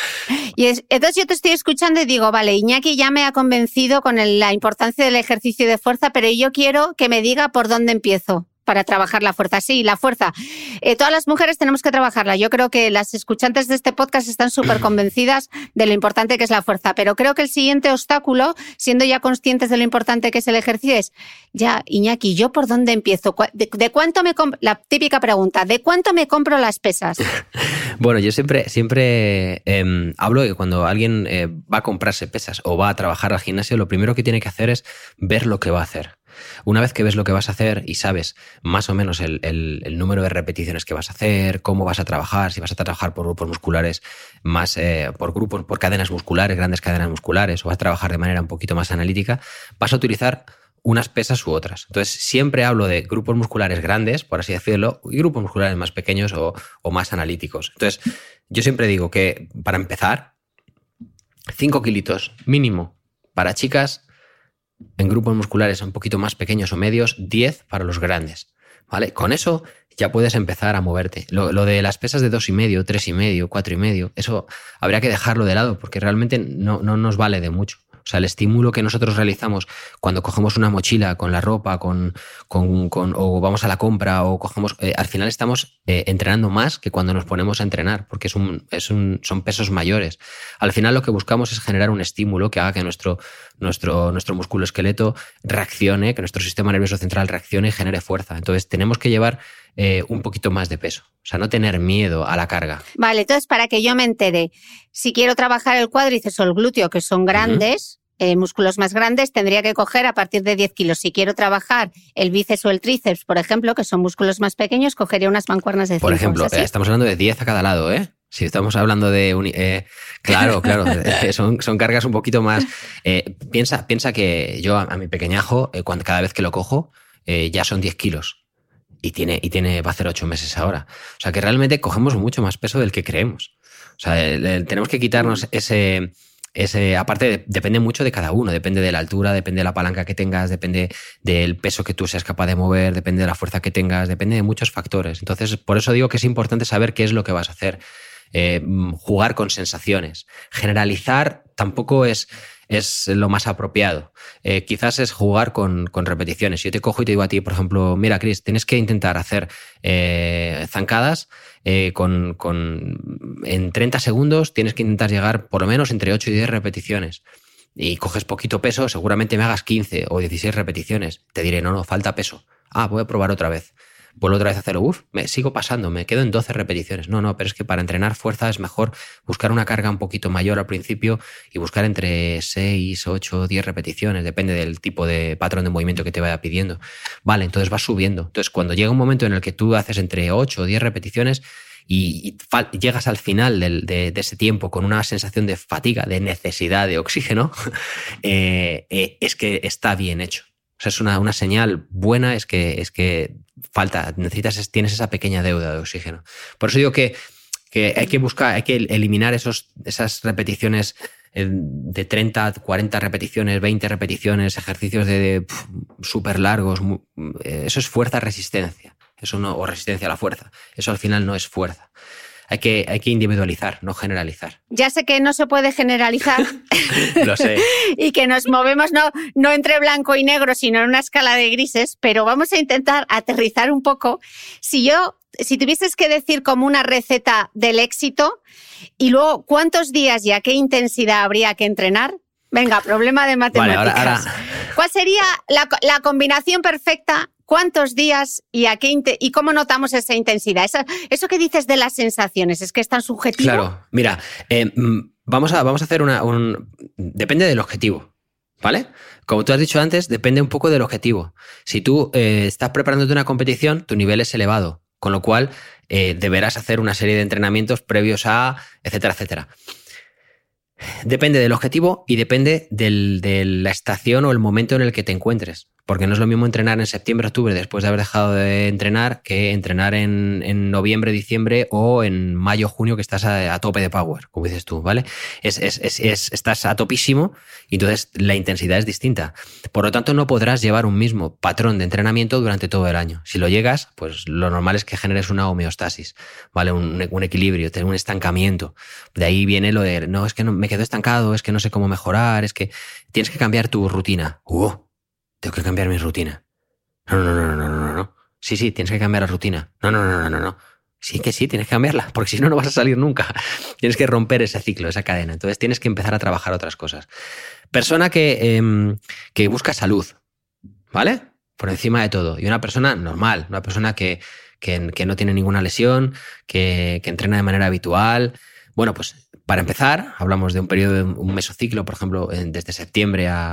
Y es, entonces yo te estoy escuchando y digo, vale, Iñaki ya me ha convencido con el, la importancia del ejercicio de fuerza, pero yo quiero que me diga por dónde empiezo para trabajar la fuerza. Sí, la fuerza. Eh, todas las mujeres tenemos que trabajarla. Yo creo que las escuchantes de este podcast están súper convencidas de lo importante que es la fuerza, pero creo que el siguiente obstáculo, siendo ya conscientes de lo importante que es el ejercicio, es, ya, Iñaki, ¿yo por dónde empiezo? ¿De, de cuánto me compro? La típica pregunta, ¿de cuánto me compro las pesas? Bueno, yo siempre, siempre eh, hablo de que cuando alguien eh, va a comprarse pesas o va a trabajar al gimnasio, lo primero que tiene que hacer es ver lo que va a hacer. Una vez que ves lo que vas a hacer y sabes más o menos el, el, el número de repeticiones que vas a hacer, cómo vas a trabajar, si vas a trabajar por grupos musculares, más eh, por grupos, por cadenas musculares, grandes cadenas musculares, o vas a trabajar de manera un poquito más analítica, vas a utilizar unas pesas u otras. Entonces, siempre hablo de grupos musculares grandes, por así decirlo, y grupos musculares más pequeños o, o más analíticos. Entonces, yo siempre digo que para empezar, cinco kilitos mínimo para chicas. En grupos musculares un poquito más pequeños o medios, diez para los grandes, ¿vale? Con eso ya puedes empezar a moverte. Lo, lo de las pesas de dos y medio, tres y medio, cuatro y medio, eso habría que dejarlo de lado porque realmente no, no nos vale de mucho. O sea, el estímulo que nosotros realizamos cuando cogemos una mochila con la ropa, con, con, con, o vamos a la compra, o cogemos, eh, al final estamos eh, entrenando más que cuando nos ponemos a entrenar, porque es un, es un, son pesos mayores. Al final lo que buscamos es generar un estímulo que haga que nuestro, nuestro, nuestro músculo esqueleto reaccione, que nuestro sistema nervioso central reaccione y genere fuerza. Entonces tenemos que llevar eh, un poquito más de peso. O sea, no tener miedo a la carga. Vale, entonces para que yo me entere, si quiero trabajar el cuádriceps o el glúteo, que son grandes, uh-huh. Eh, músculos más grandes, tendría que coger a partir de diez kilos. Si quiero trabajar el bíceps o el tríceps, por ejemplo, que son músculos más pequeños, cogería unas mancuernas de cinco. Por ejemplo, eh, estamos hablando de diez a cada lado, ¿eh? Si estamos hablando de... Un, eh, claro, claro, eh, son, son cargas un poquito más... Eh, piensa, piensa que yo a, a mi pequeñajo, eh, cuando, cada vez que lo cojo, eh, ya son diez kilos. Y tiene, y tiene, va a hacer ocho meses ahora. O sea que realmente cogemos mucho más peso del que creemos. O sea, el, el, tenemos que quitarnos ese... Ese, aparte, de, depende mucho de cada uno, depende de la altura, depende de la palanca que tengas, depende del peso que tú seas capaz de mover, depende de la fuerza que tengas, depende de muchos factores. Entonces, por eso digo que es importante saber qué es lo que vas a hacer. Eh, jugar con sensaciones. Generalizar tampoco es, es lo más apropiado. Eh, quizás es jugar con, con repeticiones. Yo te cojo y te digo a ti, por ejemplo, mira, Chris, tienes que intentar hacer eh, zancadas eh, con, con, en treinta segundos, tienes que intentar llegar por lo menos entre ocho y diez repeticiones. y coges poquito peso, seguramente me hagas quince o dieciséis repeticiones. Te diré, no, no, falta peso. Ah, voy a probar otra vez. Vuelvo otra vez a hacerlo. Uf, me sigo pasando, me quedo en doce repeticiones. No, no, pero es que para entrenar fuerza es mejor buscar una carga un poquito mayor al principio y buscar entre seis, ocho, diez repeticiones, depende del tipo de patrón de movimiento que te vaya pidiendo. Vale, entonces vas subiendo. Entonces, cuando llega un momento en el que tú haces entre ocho o diez repeticiones y, y llegas al final del, de, de ese tiempo con una sensación de fatiga, de necesidad de oxígeno, eh, eh, es que está bien hecho. O sea, es una, una señal buena, es que, es que falta, necesitas, tienes esa pequeña deuda de oxígeno. Por eso digo que, que hay que buscar, hay que eliminar esos, esas repeticiones de treinta, cuarenta repeticiones, veinte repeticiones, ejercicios de, de súper largos. Eso es fuerza-resistencia. Eso no, o resistencia a la fuerza. Eso al final no es fuerza. Hay que, hay que individualizar, no generalizar. Ya sé que no se puede generalizar. Lo sé. Y que nos movemos no, no entre blanco y negro, sino en una escala de grises, pero vamos a intentar aterrizar un poco. Si yo, si tuvieses que decir como una receta del éxito, y luego cuántos días y a qué intensidad habría que entrenar, venga, problema de matemáticas. Vale, ahora, ahora... ¿Cuál sería la, la combinación perfecta? ¿Cuántos días y a qué y cómo notamos esa intensidad? Eso, eso que dices de las sensaciones, ¿es que es tan subjetivo? Claro, mira, eh, vamos, a, vamos a hacer una... Un, depende del objetivo, ¿vale? Como tú has dicho antes, depende un poco del objetivo. Si tú eh, estás preparándote una competición, tu nivel es elevado, con lo cual eh, deberás hacer una serie de entrenamientos previos a... etcétera, etcétera. Depende del objetivo y depende del, de la estación o el momento en el que te encuentres. Porque no es lo mismo entrenar en septiembre, octubre, después de haber dejado de entrenar, que entrenar en, en noviembre, diciembre o en mayo, junio, que estás a, a tope de power, como dices tú, ¿vale? Es, es, es, es, estás a topísimo y entonces la intensidad es distinta. Por lo tanto, no podrás llevar un mismo patrón de entrenamiento durante todo el año. Si lo llegas, pues lo normal es que generes una homeostasis, ¿vale? Un, un equilibrio, tener un estancamiento. De ahí viene lo de, no, es que no, me quedo estancado, es que no sé cómo mejorar, es que tienes que cambiar tu rutina. ¡Uh! Tengo que cambiar mi rutina. No, no, no, no, no, no, no. Sí, sí, tienes que cambiar la rutina. No, no, no, no, no, no. Sí que sí, tienes que cambiarla, porque si no, no vas a salir nunca. Tienes que romper ese ciclo, esa cadena. Entonces tienes que empezar a trabajar otras cosas. Persona que, eh, que busca salud, ¿vale? Por encima de todo. Y una persona normal, una persona que, que, que no tiene ninguna lesión, que, que entrena de manera habitual. Bueno, pues para empezar, hablamos de un periodo, de un mesociclo, por ejemplo, desde septiembre a,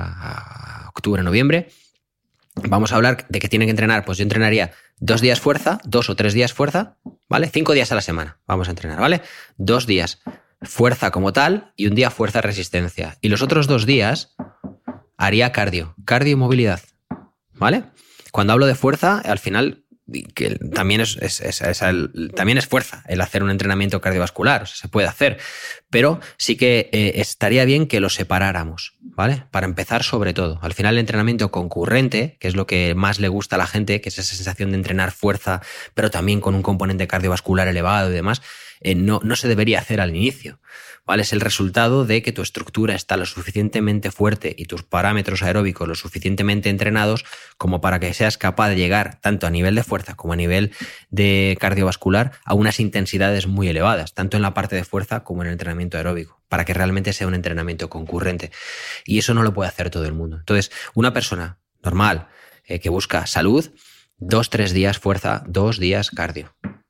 a octubre, noviembre. Vamos a hablar de que tiene que entrenar, pues yo entrenaría dos días fuerza, dos o tres días fuerza, ¿vale? Cinco días a la semana vamos a entrenar, ¿vale? Dos días fuerza como tal y un día fuerza resistencia. Y los otros dos días haría cardio, cardio y movilidad, ¿vale? Cuando hablo de fuerza, al final... que también es, es, es, es el, también es fuerza el hacer un entrenamiento cardiovascular, o sea, se puede hacer, pero sí que eh, estaría bien que lo separáramos, ¿vale? Para empezar, sobre todo. Al final, el entrenamiento concurrente, que es lo que más le gusta a la gente, que es esa sensación de entrenar fuerza, pero también con un componente cardiovascular elevado y demás, eh, no, no se debería hacer al inicio, ¿vale? Es el resultado de que tu estructura está lo suficientemente fuerte y tus parámetros aeróbicos lo suficientemente entrenados como para que seas capaz de llegar tanto a nivel de fuerza como a nivel de cardiovascular a unas intensidades muy elevadas, tanto en la parte de fuerza como en el entrenamiento aeróbico, para que realmente sea un entrenamiento concurrente. Y eso no lo puede hacer todo el mundo. Entonces, una persona normal eh, que busca salud, dos, tres días fuerza, dos días cardio.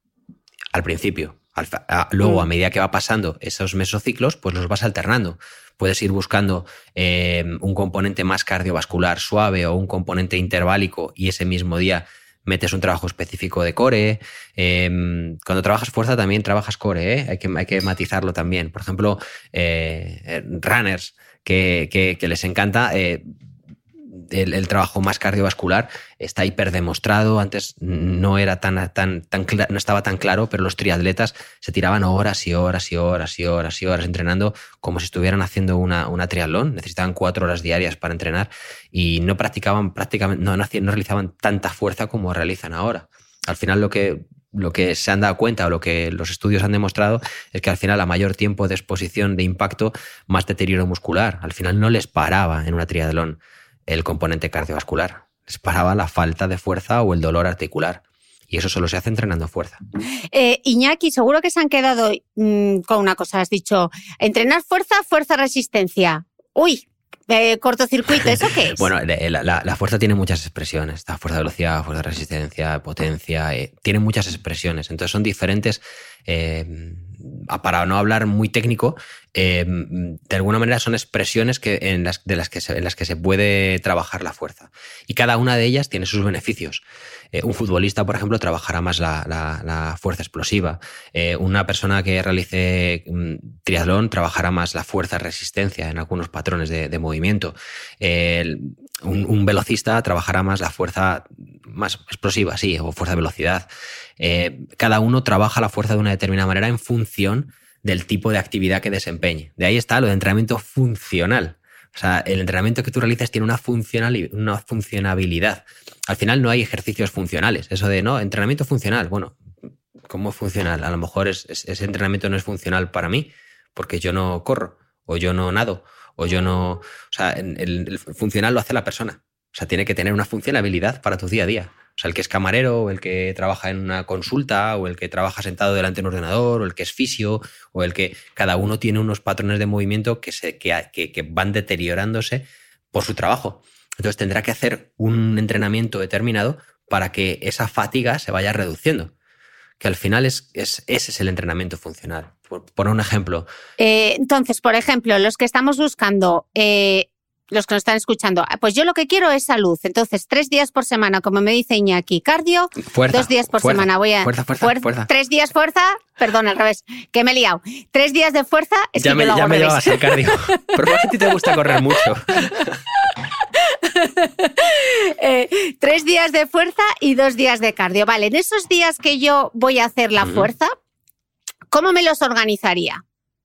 Al principio. Luego, a medida que va pasando esos mesociclos, pues los vas alternando. Puedes ir buscando eh, un componente más cardiovascular suave o un componente interválico y ese mismo día metes un trabajo específico de core. Eh, cuando trabajas fuerza también trabajas core, ¿eh? hay, que, hay que matizarlo también. Por ejemplo, eh, runners que, que, que les encanta... Eh, El, el trabajo más cardiovascular está hiperdemostrado. Antes no era tan, tan, tan no estaba tan claro, pero los triatletas se tiraban horas y horas y horas y horas y horas entrenando como si estuvieran haciendo una, una triatlón. Necesitaban cuatro horas diarias para entrenar y no practicaban prácticamente, no, no, hacían, no realizaban tanta fuerza como realizan ahora. Al final lo que lo que se han dado cuenta o lo que los estudios han demostrado es que al final a mayor tiempo de exposición de impacto, más deterioro muscular. Al final no les paraba en una triatlón el componente cardiovascular. Les paraba la falta de fuerza o el dolor articular. Y eso solo se hace entrenando fuerza. Eh, Iñaki, seguro que se han quedado mmm, con una cosa. Has dicho, entrenar fuerza, fuerza, resistencia. Uy, Eh, ¿Cortocircuito? ¿Eso qué es? Bueno, la, la, la fuerza tiene muchas expresiones. Está fuerza de velocidad, fuerza de resistencia, potencia. Eh, tiene muchas expresiones. Entonces son diferentes. Eh, para no hablar muy técnico, eh, de alguna manera son expresiones que, en, las, de las que se, en las que se puede trabajar la fuerza. Y cada una de ellas tiene sus beneficios. Eh, un futbolista, por ejemplo, trabajará más la, la, la fuerza explosiva. Eh, una persona que realice um, triatlón trabajará más la fuerza resistencia en algunos patrones de, de movimiento. Eh, un, un velocista trabajará más la fuerza más explosiva, sí, o fuerza de velocidad. Eh, cada uno trabaja la fuerza de una determinada manera en función del tipo de actividad que desempeñe. De ahí está lo de entrenamiento funcional. O sea, el entrenamiento que tú realizas tiene una, funcional, una funcionabilidad. Al final no hay ejercicios funcionales. Eso de, no, entrenamiento funcional. Bueno, ¿cómo es funcional? A lo mejor es, es, ese entrenamiento no es funcional para mí porque yo no corro, o yo no nado, o yo no... O sea, el, el funcional lo hace la persona. O sea, tiene que tener una funcionabilidad para tu día a día. O sea, el que es camarero, o el que trabaja en una consulta, o el que trabaja sentado delante de un ordenador, o el que es fisio, o el que... Cada uno tiene unos patrones de movimiento que, se, que, que, que van deteriorándose por su trabajo. Entonces tendrá que hacer un entrenamiento determinado para que esa fatiga se vaya reduciendo. Que al final es, es, ese es el entrenamiento funcional. Por poner un ejemplo. Eh, entonces, por ejemplo, los que estamos buscando... Eh... Los que nos están escuchando, pues yo lo que quiero es salud. Entonces, tres días por semana, como me dice Iñaki, cardio, fuerza, dos días por fuerza, semana voy a... Fuerza, fuerza, fuerza, fuerza. Tres días fuerza, perdón, al revés, que me he liado. Tres días de fuerza, es ya que me, yo lo ya hago me revés. llevabas el cardio. Pero ¿por qué a ti te gusta correr mucho? eh, tres días de fuerza y dos días de cardio. Vale, en esos días que yo voy a hacer la uh-huh. fuerza, ¿cómo me los organizaría?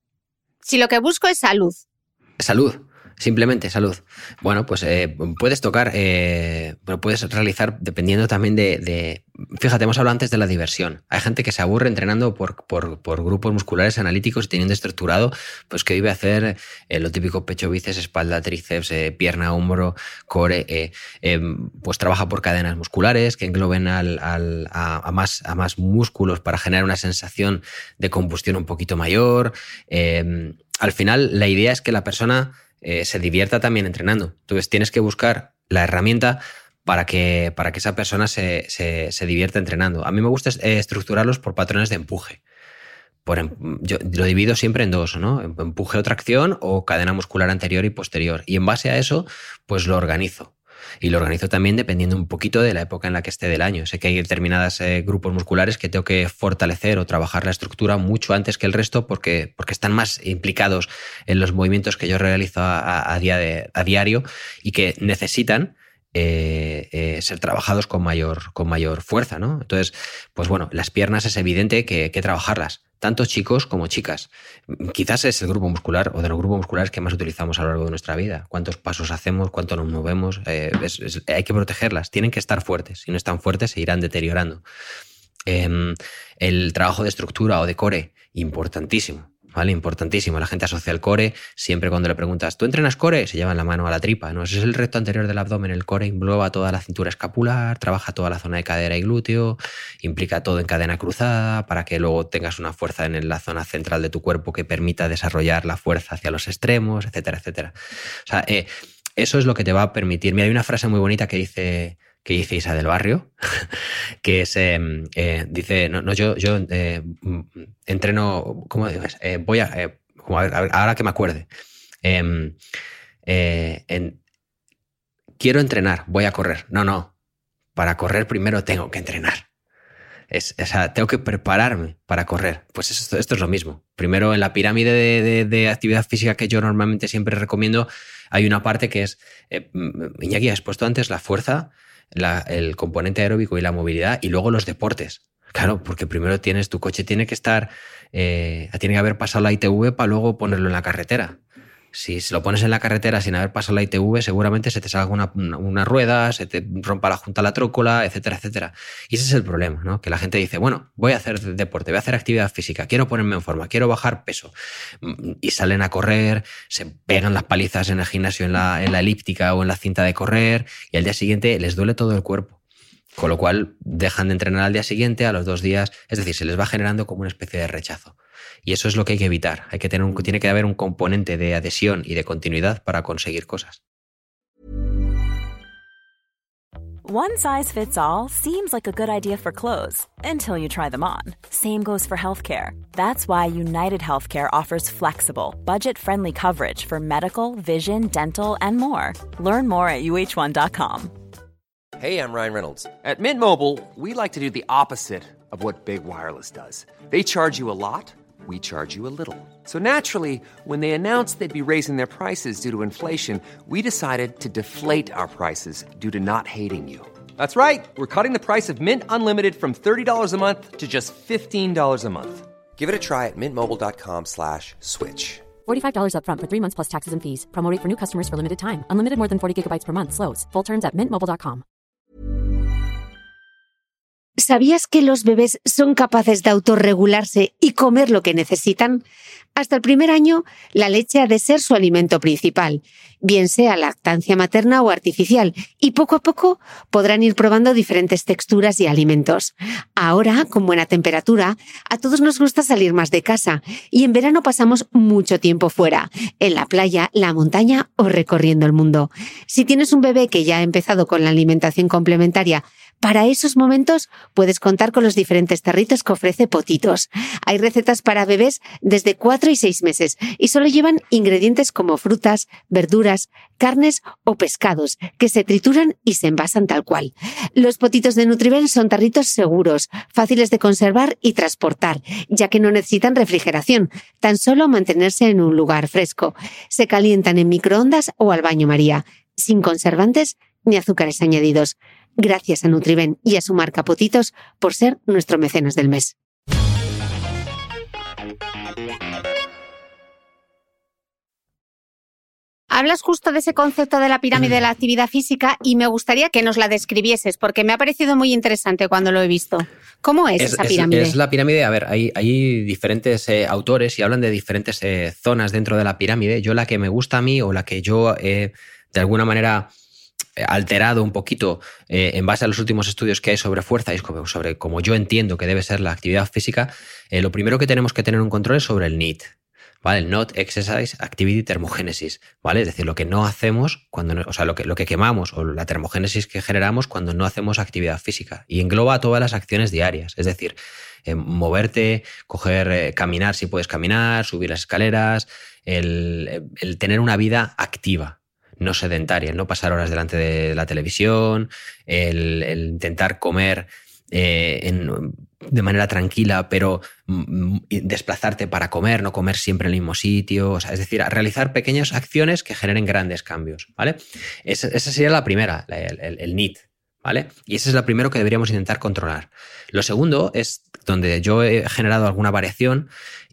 Si lo que busco es salud. Salud. Simplemente salud. Bueno, pues eh, puedes tocar, eh, pero puedes realizar dependiendo también de, de... Fíjate, hemos hablado antes de la diversión. Hay gente que se aburre entrenando por, por, por grupos musculares analíticos y teniendo estructurado, pues que vive a hacer eh, lo típico pecho, bíceps, espalda, tríceps, eh, pierna, hombro, core. Eh, eh, pues trabaja por cadenas musculares que engloben al, al, a, a, más, a más músculos para generar una sensación de combustión un poquito mayor. Eh, al final, la idea es que la persona... Eh, se divierta también entrenando. Entonces tienes que buscar la herramienta para que, para que esa persona se, se, se divierta entrenando. A mí me gusta eh, estructurarlos por patrones de empuje. Por, yo lo divido siempre en dos, ¿no? Empuje o tracción o cadena muscular anterior y posterior. Y en base a eso, pues lo organizo. Y lo organizo también dependiendo un poquito de la época en la que esté del año. Sé que hay determinados eh, grupos musculares que tengo que fortalecer o trabajar la estructura mucho antes que el resto porque, porque están más implicados en los movimientos que yo realizo a, a, día de, a diario y que necesitan eh, eh, ser trabajados con mayor, con mayor fuerza, ¿no? Entonces, pues bueno, las piernas es evidente que hay que trabajarlas. Tanto chicos como chicas. Quizás es el grupo muscular o de los grupos musculares que más utilizamos a lo largo de nuestra vida. ¿Cuántos pasos hacemos? ¿Cuánto nos movemos? Eh, es, es, hay que protegerlas. Tienen que estar fuertes. Si no están fuertes, se irán deteriorando. Eh, el trabajo de estructura o de core, importantísimo. ¿Vale? Importantísimo. La gente asocia el core. Siempre cuando le preguntas, ¿tú entrenas core? Se llevan la mano a la tripa. ¿No? Ese es el recto anterior del abdomen. El core engloba toda la cintura escapular, trabaja toda la zona de cadera y glúteo, implica todo en cadena cruzada para que luego tengas una fuerza en la zona central de tu cuerpo que permita desarrollar la fuerza hacia los extremos, etcétera, etcétera. O sea, eh, eso es lo que te va a permitir. Mira, hay una frase muy bonita que dice... que dice Isa del Barrio, que es, eh, eh, dice, no, no yo, yo eh, entreno, ¿cómo dices? Eh, voy a, eh, como a ver, ahora que me acuerde, eh, eh, en, quiero entrenar, voy a correr. No, no, para correr primero tengo que entrenar. Es, o sea, tengo que prepararme para correr. Pues esto, esto es lo mismo. Primero, en la pirámide de, de, de actividad física que yo normalmente siempre recomiendo, hay una parte que es, eh, Iñaki, has puesto antes la fuerza, La, el componente aeróbico y la movilidad y luego los deportes. Claro, porque primero tienes tu coche, tiene que estar, eh, tiene que haber pasado la I T V para luego ponerlo en la carretera. Si se lo pones en la carretera sin haber pasado la I T V, seguramente se te salga una, una, una rueda, se te rompa la junta la trócola, etcétera, etcétera. Y ese es el problema, ¿no? Que la gente dice, bueno, voy a hacer deporte, voy a hacer actividad física, quiero ponerme en forma, quiero bajar peso. Y salen a correr, se pegan las palizas en el gimnasio, en la, en la elíptica o en la cinta de correr, y al día siguiente les duele todo el cuerpo. Con lo cual dejan de entrenar al día siguiente, a los dos días, es decir, se les va generando como una especie de rechazo. Y eso es lo que hay que evitar. Hay que tener un, tiene que haber un componente de adhesión y de continuidad para conseguir cosas. One size fits all seems like a good idea for clothes until you try them on. Same goes for healthcare. That's why United Healthcare offers flexible, budget-friendly coverage for medical, vision, dental, and more. Learn more at U H one dot com. Hey, I'm Ryan Reynolds. At Mint Mobile, we like to do the opposite of what Big Wireless does. They charge you a lot, we charge you a little. So naturally, when they announced they'd be raising their prices due to inflation, we decided to deflate our prices due to not hating you. That's right. We're cutting the price of Mint Unlimited from thirty dollars a month to just fifteen dollars a month. Give it a try at mintmobile.com slash switch. forty-five dollars up front for three months plus taxes and fees. Promo rate for new customers for limited time. Unlimited more than forty gigabytes per month. Slows full terms at mint mobile dot com. ¿Sabías que los bebés son capaces de autorregularse y comer lo que necesitan? Hasta el primer año, la leche ha de ser su alimento principal, bien sea lactancia materna o artificial, y poco a poco podrán ir probando diferentes texturas y alimentos. Ahora, con buena temperatura, a todos nos gusta salir más de casa, y en verano pasamos mucho tiempo fuera, en la playa, la montaña o recorriendo el mundo. Si tienes un bebé que ya ha empezado con la alimentación complementaria, para esos momentos puedes contar con los diferentes tarritos que ofrece Potitos. Hay recetas para bebés desde cuatro y seis meses y solo llevan ingredientes como frutas, verduras, carnes o pescados que se trituran y se envasan tal cual. Los Potitos de Nutriben son tarritos seguros, fáciles de conservar y transportar, ya que no necesitan refrigeración, tan solo mantenerse en un lugar fresco. Se calientan en microondas o al baño María, sin conservantes ni azúcares añadidos. Gracias a Nutriben y a su marca Potitos por ser nuestro mecenas del mes. Hablas justo de ese concepto de la pirámide de la actividad física y me gustaría que nos la describieses porque me ha parecido muy interesante cuando lo he visto. ¿Cómo es, es esa pirámide? Es, es la pirámide, a ver, hay, hay diferentes eh, autores y hablan de diferentes eh, zonas dentro de la pirámide. Yo la que me gusta a mí o la que yo eh, de alguna manera alterado un poquito eh, en base a los últimos estudios que hay sobre fuerza y sobre cómo yo entiendo que debe ser la actividad física, eh, lo primero que tenemos que tener un control es sobre el N E A T, ¿vale? El Not Exercise Activity Thermogenesis, ¿vale? Es decir, lo que no hacemos cuando, no, o sea, lo que, lo que quemamos o la termogénesis que generamos cuando no hacemos actividad física y engloba todas las acciones diarias, es decir, eh, moverte, coger, eh, caminar si puedes caminar, subir las escaleras, el, el tener una vida activa, no sedentaria, no pasar horas delante de la televisión, el, el intentar comer eh, en, de manera tranquila, pero mm, desplazarte para comer, no comer siempre en el mismo sitio, o sea, es decir, realizar pequeñas acciones que generen grandes cambios, ¿vale? Esa, esa sería la primera, el, el, el N E A T, ¿vale? Y ese es lo primero que deberíamos intentar controlar. Lo segundo es donde yo he generado alguna variación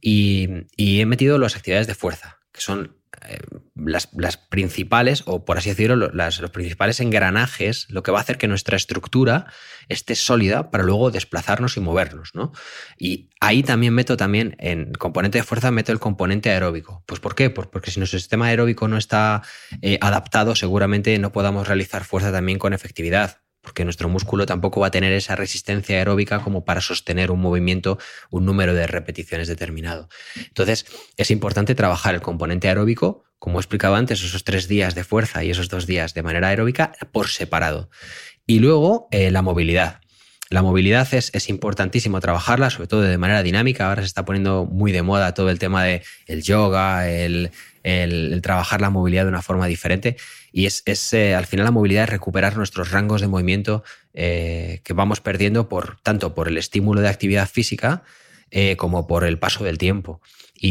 y, y he metido las actividades de fuerza, que son eh, las, las principales, o por así decirlo, las, los principales engranajes, lo que va a hacer que nuestra estructura esté sólida para luego desplazarnos y movernos, ¿no? Y ahí también meto también, en componente de fuerza, meto el componente aeróbico. Pues ¿por qué? Pues porque si nuestro sistema aeróbico no está eh, adaptado, seguramente no podamos realizar fuerza también con efectividad, porque nuestro músculo tampoco va a tener esa resistencia aeróbica como para sostener un movimiento, un número de repeticiones determinado. Entonces, es importante trabajar el componente aeróbico, como he explicado antes, esos tres días de fuerza y esos dos días de manera aeróbica por separado. Y luego, eh, la movilidad. La movilidad es, es importantísimo trabajarla, sobre todo de manera dinámica. Ahora se está poniendo muy de moda todo el tema del yoga, el, el, el trabajar la movilidad de una forma diferente. Y es, es eh, al final la movilidad es recuperar nuestros rangos de movimiento eh, que vamos perdiendo por, tanto por el estímulo de actividad física eh, como por el paso del tiempo.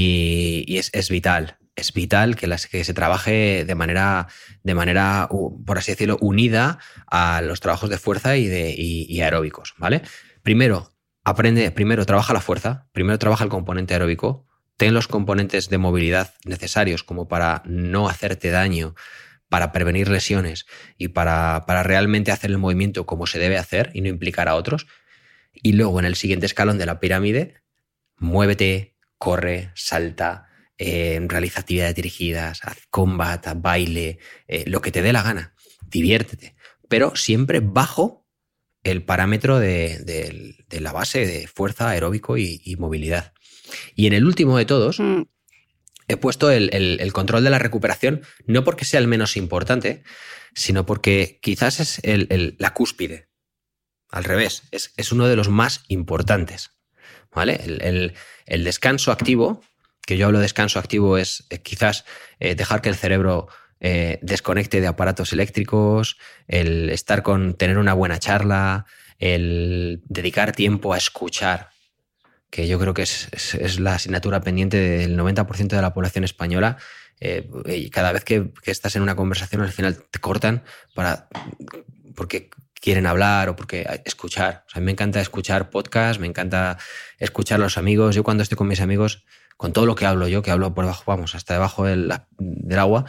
Y, y es, es vital. Es vital que, las, que se trabaje de manera, de manera, por así decirlo, unida a los trabajos de fuerza y, de, y, y aeróbicos, ¿vale? Primero, aprende, primero trabaja la fuerza, primero trabaja el componente aeróbico, ten los componentes de movilidad necesarios como para no hacerte daño, para prevenir lesiones y para, para realmente hacer el movimiento como se debe hacer y no implicar a otros. Y luego, en el siguiente escalón de la pirámide, muévete, corre, salta, Eh, realiza actividades dirigidas, haz combat, haz baile, eh, lo que te dé la gana, diviértete, pero siempre bajo el parámetro de, de, de la base de fuerza, aeróbico y, y movilidad. Y en el último de todos, mm. he puesto el, el, el control de la recuperación, no porque sea el menos importante, sino porque quizás es el, el, la cúspide. Al revés, es, es uno de los más importantes. ¿Vale? El, el, el descanso activo, que yo hablo de descanso activo, es eh, quizás eh, dejar que el cerebro eh, desconecte de aparatos eléctricos, el estar con, tener una buena charla, el dedicar tiempo a escuchar, que yo creo que es, es, es la asignatura pendiente del noventa por ciento de la población española. Eh, y cada vez que, que estás en una conversación, al final te cortan para, porque quieren hablar o porque escuchar. O sea, a mí me encanta escuchar podcasts, me encanta escuchar a los amigos. Yo cuando estoy con mis amigos, con todo lo que hablo yo, que hablo por debajo, vamos, hasta debajo del, del agua,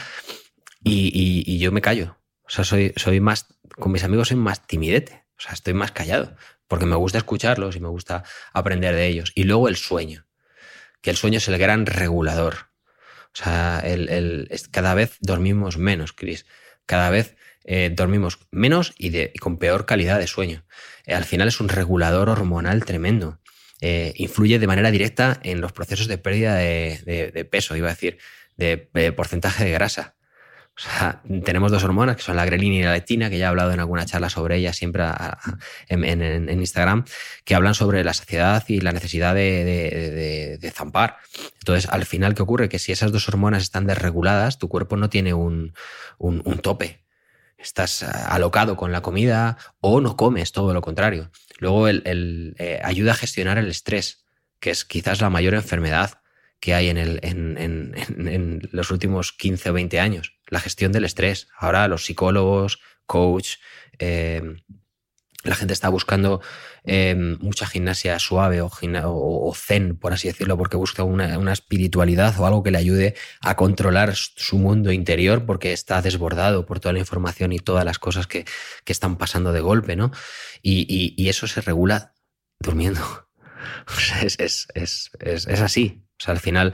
y, y, y yo me callo. O sea, soy, soy más, con mis amigos soy más timidete. O sea, estoy más callado, porque me gusta escucharlos y me gusta aprender de ellos. Y luego el sueño, que el sueño es el gran regulador. O sea, el, el, cada vez dormimos menos, Chris. Cada vez eh, dormimos menos y, de, y con peor calidad de sueño. Eh, al final es un regulador hormonal tremendo. Eh, influye de manera directa en los procesos de pérdida de, de, de peso, iba a decir, de, de porcentaje de grasa. O sea, tenemos dos hormonas que son la grelina y la leptina, que ya he hablado en alguna charla sobre ellas siempre a, a, en, en, en Instagram, que hablan sobre la saciedad y la necesidad de, de, de, de zampar. Entonces, al final, ¿qué ocurre? Que si esas dos hormonas están desreguladas, tu cuerpo no tiene un, un, un tope. Estás alocado con la comida o no comes, todo lo contrario. Luego, el, el, eh, ayuda a gestionar el estrés, que es quizás la mayor enfermedad que hay en, el, en, en, en, en los últimos quince o veinte años. La gestión del estrés. Ahora los psicólogos, coach, eh, la gente está buscando eh, mucha gimnasia suave o, o, o zen, por así decirlo, porque busca una, una espiritualidad o algo que le ayude a controlar su mundo interior, porque está desbordado por toda la información y todas las cosas que, que están pasando de golpe, ¿no? Y, y, y eso se regula durmiendo. O sea, es, es, es, es, es así. O sea, al final,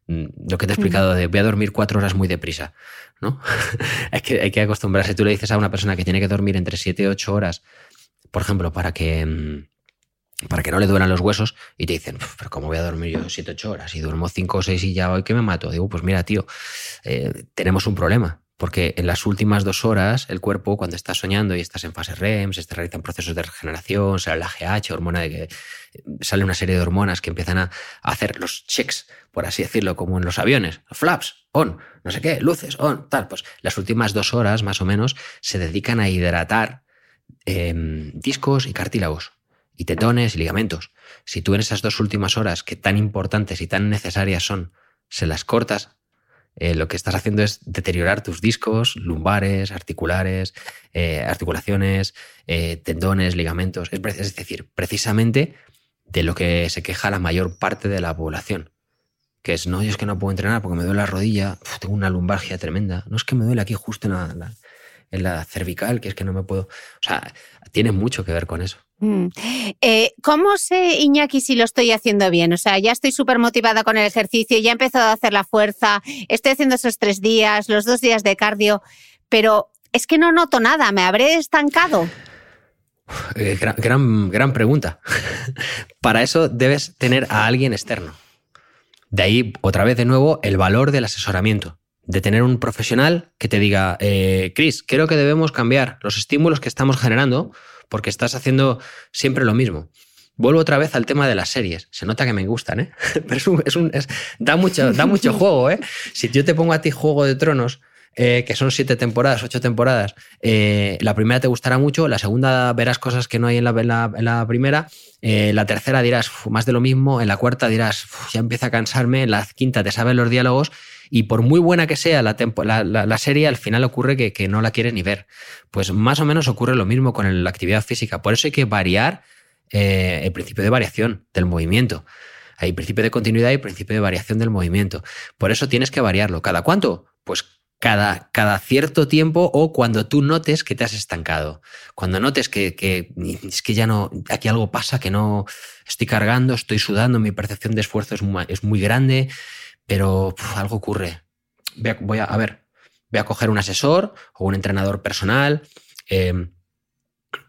lo que te he explicado de voy a dormir cuatro horas muy deprisa, ¿no? hay, que, hay que acostumbrarse. Tú le dices a una persona que tiene que dormir entre siete y ocho horas, por ejemplo, para que, para que no le duelan los huesos, y te dicen, pero ¿cómo voy a dormir yo siete o ocho horas? Y duermo cinco o seis y ya hoy que me mato. Digo, pues mira, tío, eh, tenemos un problema. Porque en las últimas dos horas el cuerpo, cuando estás soñando y estás en fase R E M, se te realizan procesos de regeneración, sale la G H, hormona de que sale una serie de hormonas que empiezan a hacer los checks, por así decirlo, como en los aviones, flaps, on, no sé qué, luces, on, tal. Pues las últimas dos horas, más o menos, se dedican a hidratar eh, discos y cartílagos, y tetones y ligamentos. Si tú en esas dos últimas horas, que tan importantes y tan necesarias son, se las cortas, Eh, lo que estás haciendo es deteriorar tus discos, lumbares, articulares, eh, articulaciones, eh, tendones, ligamentos. Es, es decir, precisamente de lo que se queja la mayor parte de la población. Que es, no, yo es que no puedo entrenar porque me duele la rodilla, uf, tengo una lumbalgia tremenda. No es que me duele aquí justo en la, la, en la cervical, que es que no me puedo... O sea, tiene mucho que ver con eso. Mm. Eh, ¿Cómo sé, Iñaki, si lo estoy haciendo bien? O sea, ya estoy súper motivada con el ejercicio, ya he empezado a hacer la fuerza, estoy haciendo esos tres días, los dos días de cardio, pero es que no noto nada, ¿me habré estancado? Eh, gran, gran, gran pregunta. Para eso debes tener a alguien externo. De ahí, otra vez de nuevo, el valor del asesoramiento. De tener un profesional que te diga, eh, Chris, creo que debemos cambiar los estímulos que estamos generando porque estás haciendo siempre lo mismo. Vuelvo otra vez al tema de las series. Se nota que me gustan, ¿eh? Pero es un, es un, es, da mucho, da mucho juego, ¿eh? Si yo te pongo a ti Juego de Tronos, eh, que son siete temporadas, ocho temporadas, eh, la primera te gustará mucho, la segunda verás cosas que no hay en la, en la, en la primera, eh, la tercera dirás más de lo mismo, en la cuarta dirás ya empieza a cansarme, en la quinta te sabes los diálogos, y por muy buena que sea la, tempo, la, la, la serie, al final ocurre que, que no la quieres ni ver. Pues más o menos ocurre lo mismo con la actividad física. Por eso hay que variar eh, el principio de variación del movimiento. Hay principio de continuidad y principio de variación del movimiento. Por eso tienes que variarlo. ¿Cada cuánto? Pues cada, cada cierto tiempo, o cuando tú notes que te has estancado. Cuando notes que, que es que ya no, aquí algo pasa, que no estoy cargando, estoy sudando, mi percepción de esfuerzo es muy, es muy grande, pero uf, algo ocurre. Voy a, voy a, a ver, voy a coger un asesor o un entrenador personal. Eh,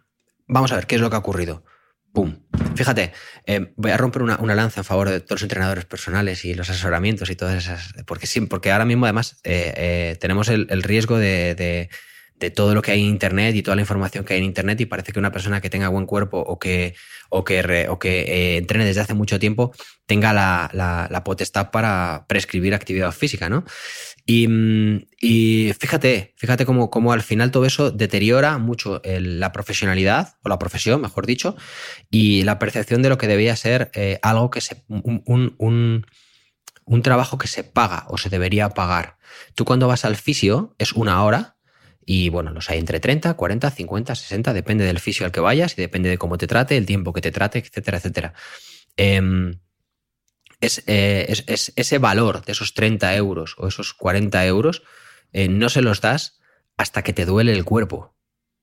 Vamos a ver qué es lo que ha ocurrido. ¡Pum! Fíjate, eh, voy a romper una, una lanza en favor de todos los entrenadores personales y los asesoramientos y todas esas... Porque sí, porque ahora mismo además eh, eh, tenemos el, el riesgo de, de, de todo lo que hay en Internet y toda la información que hay en Internet, y parece que una persona que tenga buen cuerpo o que, o que, re, o que eh, entrene desde hace mucho tiempo tenga la, la, la potestad para prescribir actividad física, ¿no? Y, y fíjate, fíjate cómo, cómo al final todo eso deteriora mucho el, la profesionalidad, o la profesión, mejor dicho, y la percepción de lo que debía ser eh, algo que se... Un, un, un, un trabajo que se paga o se debería pagar. Tú cuando vas al fisio es una hora y bueno, los hay entre treinta, cuarenta, cincuenta, sesenta, depende del fisio al que vayas y depende de cómo te trate, el tiempo que te trate, etcétera, etcétera. Eh, Es, eh, es, es ese valor de esos treinta euros o esos cuarenta euros eh, no se los das hasta que te duele el cuerpo.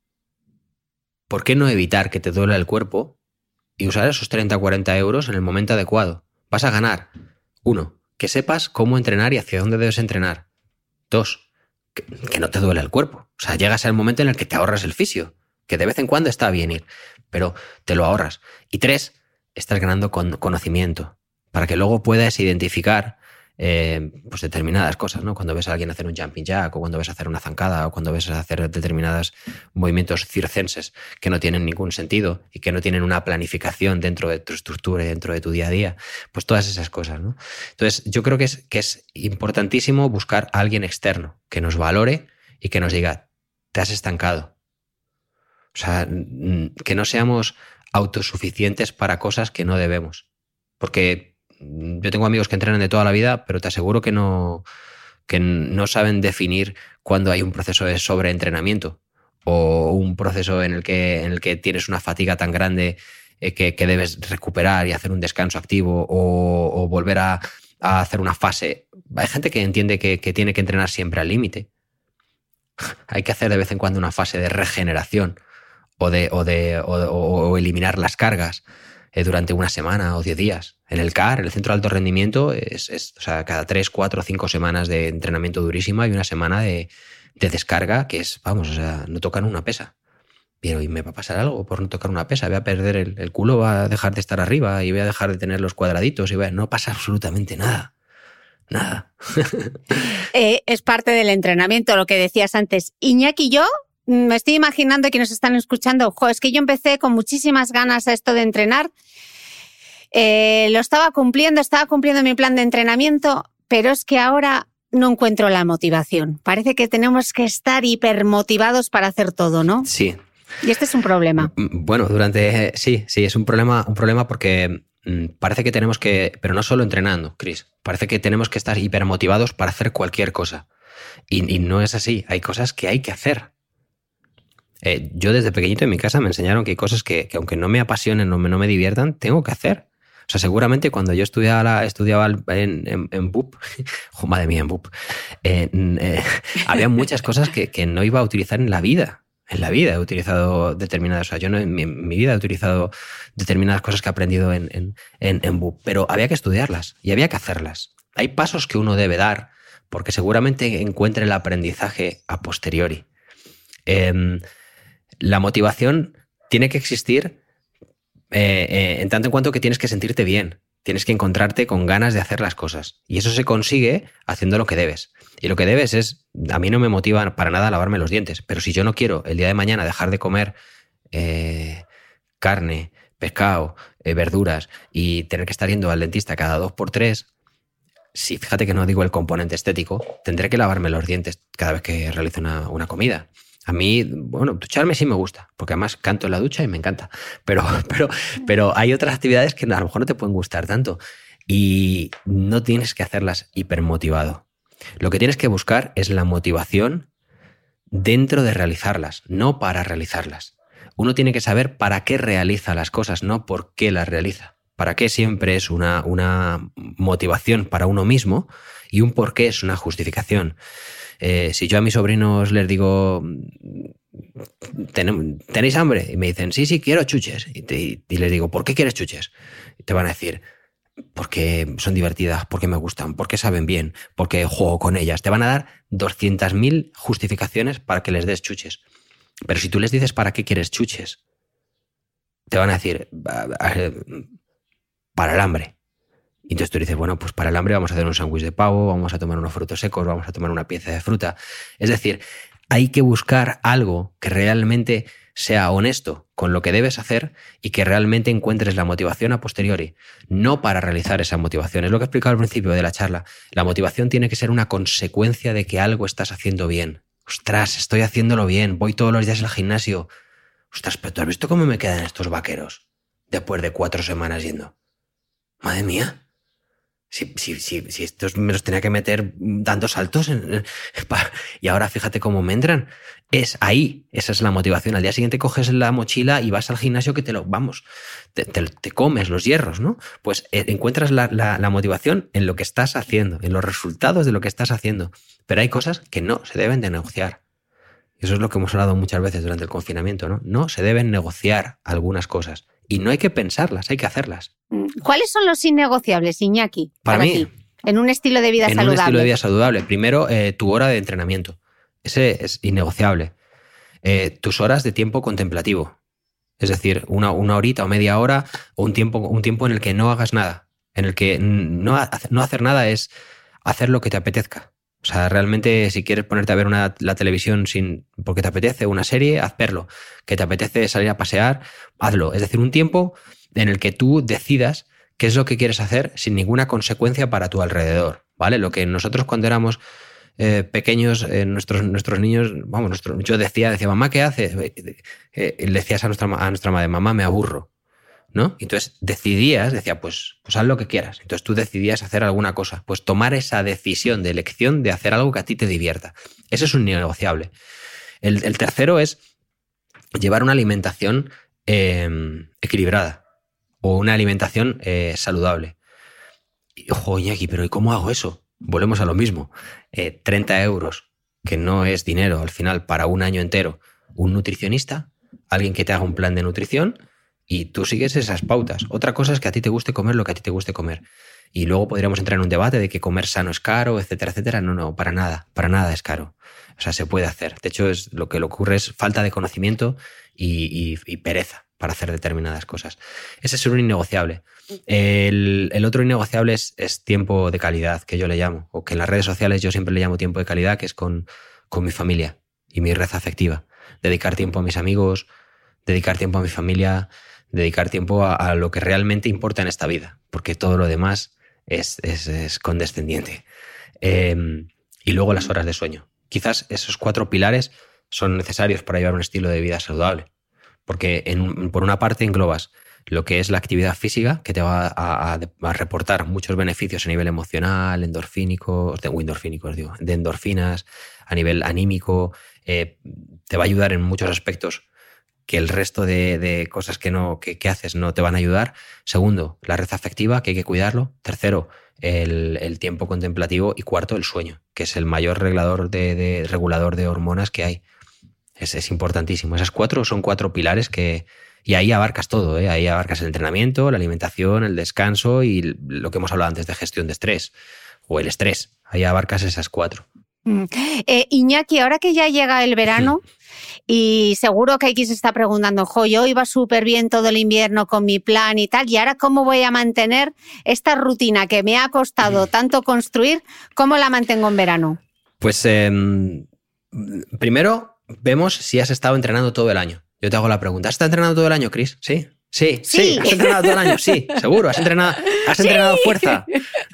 ¿Por qué no evitar que te duele el cuerpo y usar esos treinta o cuarenta euros en el momento adecuado? Vas a ganar, uno, que sepas cómo entrenar y hacia dónde debes entrenar. Dos, que, que no te duele el cuerpo. O sea, llegas al momento en el que te ahorras el fisio, que de vez en cuando está bien ir, pero te lo ahorras. Y tres, estás ganando con conocimiento, para que luego puedas identificar eh, pues determinadas cosas, ¿no? Cuando ves a alguien hacer un jumping jack, o cuando ves a hacer una zancada, o cuando ves a hacer determinados movimientos circenses que no tienen ningún sentido y que no tienen una planificación dentro de tu estructura y dentro de tu día a día, pues todas esas cosas, ¿no? Entonces, yo creo que es, que es importantísimo buscar a alguien externo que nos valore y que nos diga, te has estancado. O sea, que no seamos autosuficientes para cosas que no debemos. Porque yo tengo amigos que entrenan de toda la vida, pero te aseguro que no, que no saben definir cuándo hay un proceso de sobreentrenamiento o un proceso en el que, en el que tienes una fatiga tan grande eh, que, que debes recuperar y hacer un descanso activo o, o volver a, a hacer una fase. Hay gente que entiende que, que tiene que entrenar siempre al límite. Hay que hacer de vez en cuando una fase de regeneración o, de, o, de, o, o, o eliminar las cargas durante una semana o diez días. En el C A R, el Centro de Alto Rendimiento, es, es o sea, cada tres, cuatro, cinco semanas de entrenamiento durísimo y una semana de, de descarga que es, vamos, o sea, no tocan una pesa. Pero ¿y me va a pasar algo por no tocar una pesa? Voy a perder el, el culo, va a dejar de estar arriba y voy a dejar de tener los cuadraditos y voy a, no pasa absolutamente nada. Nada. eh, es parte del entrenamiento, lo que decías antes. Iñaki y yo me estoy imaginando que nos están escuchando. Jo, es que yo empecé con muchísimas ganas a esto de entrenar. Eh, lo estaba cumpliendo, estaba cumpliendo mi plan de entrenamiento, pero es que ahora no encuentro la motivación. Parece que tenemos que estar hipermotivados para hacer todo, ¿no? Sí. Y este es un problema. Bueno, durante... Sí, sí, es un problema, un problema porque mmm, parece que tenemos que... Pero no solo entrenando, Chris. Parece que tenemos que estar hipermotivados para hacer cualquier cosa. Y, y no es así. Hay cosas que hay que hacer. Eh, yo desde pequeñito en mi casa me enseñaron que hay cosas que, que aunque no me apasionen, no me, no me diviertan, tengo que hacer. O sea, seguramente cuando yo estudiaba, estudiaba en, en, en B U P, oh, madre mía, en B U P, eh, eh, había muchas cosas que, que no iba a utilizar en la vida. En la vida he utilizado determinadas, o sea, yo no, en, mi, en mi vida he utilizado determinadas cosas que he aprendido en, en, en, en B U P, pero había que estudiarlas y había que hacerlas. Hay pasos que uno debe dar porque seguramente encuentre el aprendizaje a posteriori. Eh, La motivación tiene que existir eh, eh, en tanto en cuanto que tienes que sentirte bien. Tienes que encontrarte con ganas de hacer las cosas. Y eso se consigue haciendo lo que debes. Y lo que debes es... A mí no me motiva para nada lavarme los dientes. Pero si yo no quiero el día de mañana dejar de comer eh, carne, pescado, eh, verduras y tener que estar yendo al dentista cada dos por tres... Si fíjate que no digo el componente estético, tendré que lavarme los dientes cada vez que realizo una, una comida. A mí, bueno, ducharme sí me gusta, porque además canto en la ducha y me encanta. Pero, pero, pero hay otras actividades que a lo mejor no te pueden gustar tanto y no tienes que hacerlas hipermotivado. Lo que tienes que buscar es la motivación dentro de realizarlas, no para realizarlas. Uno tiene que saber para qué realiza las cosas, no por qué las realiza. Para qué siempre es una, una motivación para uno mismo y un por qué es una justificación. Eh, si yo a mis sobrinos les digo, ¿tenéis hambre? Y me dicen, sí, sí, quiero chuches. Y, te, y les digo, ¿por qué quieres chuches? Y te van a decir, porque son divertidas, porque me gustan, porque saben bien, porque juego con ellas. Te van a dar doscientas mil justificaciones para que les des chuches. Pero si tú les dices para qué quieres chuches, te van a decir, para el hambre. Y entonces tú dices, bueno, pues para el hambre vamos a hacer un sándwich de pavo, vamos a tomar unos frutos secos, vamos a tomar una pieza de fruta. Es decir, hay que buscar algo que realmente sea honesto con lo que debes hacer y que realmente encuentres la motivación a posteriori, no para realizar esa motivación. Es lo que he explicado al principio de la charla. La motivación tiene que ser una consecuencia de que algo estás haciendo bien. Ostras, estoy haciéndolo bien, voy todos los días al gimnasio. Ostras, pero ¿tú has visto cómo me quedan estos vaqueros después de cuatro semanas yendo? Madre mía. Si, si, si, si estos me los tenía que meter dando saltos en, y ahora fíjate cómo me entran. Es ahí, esa es la motivación. Al día siguiente coges la mochila y vas al gimnasio que te lo, vamos, te, te, te comes los hierros, ¿no? Pues eh, encuentras la, la, la motivación en lo que estás haciendo, en los resultados de lo que estás haciendo. Pero hay cosas que no se deben de negociar. Y eso es lo que hemos hablado muchas veces durante el confinamiento, ¿no? No se deben negociar algunas cosas. Y no hay que pensarlas, hay que hacerlas. ¿Cuáles son los innegociables, Iñaki? Para, para mí, ti, en un estilo de vida en saludable. En un estilo de vida saludable. Primero, eh, tu hora de entrenamiento. Ese es innegociable. Eh, tus horas de tiempo contemplativo. Es decir, una, una horita o media hora o un tiempo, un tiempo en el que no hagas nada. En el que no, no hacer nada es hacer lo que te apetezca. O sea, realmente si quieres ponerte a ver una, la televisión sin porque te apetece una serie, hazlo. Que te apetece salir a pasear, hazlo. Es decir, un tiempo en el que tú decidas qué es lo que quieres hacer sin ninguna consecuencia para tu alrededor, ¿vale? Lo que nosotros cuando éramos eh, pequeños, eh, nuestros, nuestros niños, vamos, nuestro, yo decía, decía, mamá, ¿qué haces? Eh, le decías a nuestra, a nuestra madre, mamá, me aburro, ¿no? Entonces decidías, decía, pues, pues haz lo que quieras. Entonces tú decidías hacer alguna cosa, pues tomar esa decisión de elección de hacer algo que a ti te divierta. Eso es un innegociable. El, el tercero es llevar una alimentación eh, equilibrada o una alimentación eh, saludable. Y, ojo, Iñaki, pero ¿y cómo hago eso? Volvemos a lo mismo. Eh, treinta euros, que no es dinero al final para un año entero. Un nutricionista, alguien que te haga un plan de nutrición y tú sigues esas pautas. Otra cosa es que a ti te guste comer lo que a ti te guste comer. Y luego podríamos entrar en un debate de que comer sano es caro, etcétera, etcétera. No, no, para nada, para nada es caro. O sea, se puede hacer. De hecho, es, lo que le ocurre es falta de conocimiento y, y, y pereza para hacer determinadas cosas. Ese es un innegociable. El, el otro innegociable es, es tiempo de calidad, que yo le llamo, o que en las redes sociales yo siempre le llamo tiempo de calidad, que es con, con mi familia y mi red afectiva. Dedicar tiempo a mis amigos, dedicar tiempo a mi familia, dedicar tiempo a, a lo que realmente importa en esta vida, porque todo lo demás es, es, es condescendiente. Eh, y luego las horas de sueño. Quizás esos cuatro pilares son necesarios para llevar un estilo de vida saludable. Porque en, por una parte englobas lo que es la actividad física, que te va a, a, a reportar muchos beneficios a nivel emocional, endorfínicos, de, endorfínicos digo, de endorfinas, a nivel anímico, eh, te va a ayudar en muchos aspectos que el resto de, de cosas que, no, que, que haces no te van a ayudar. Segundo, la red afectiva, que hay que cuidarlo. Tercero, el, el tiempo contemplativo. Y cuarto, el sueño, que es el mayor regulador de, de, regulador de hormonas que hay. Es, es importantísimo. Esas cuatro son cuatro pilares que... Y ahí abarcas todo, ¿eh? Ahí abarcas el entrenamiento, la alimentación, el descanso y lo que hemos hablado antes de gestión de estrés o el estrés. Ahí abarcas esas cuatro. Mm. Eh, Iñaki, ahora que ya llega el verano y seguro que aquí se está preguntando, jo, yo iba súper bien todo el invierno con mi plan y tal, y ahora ¿cómo voy a mantener esta rutina que me ha costado tanto construir? ¿Cómo la mantengo en verano? Pues eh, primero vemos si has estado entrenando todo el año. Yo te hago la pregunta, ¿has estado entrenando todo el año, Cris? ¿Sí? Sí, sí, sí. ¿Has entrenado todo el año? Sí, seguro. ¿Has entrenado, has sí. entrenado fuerza?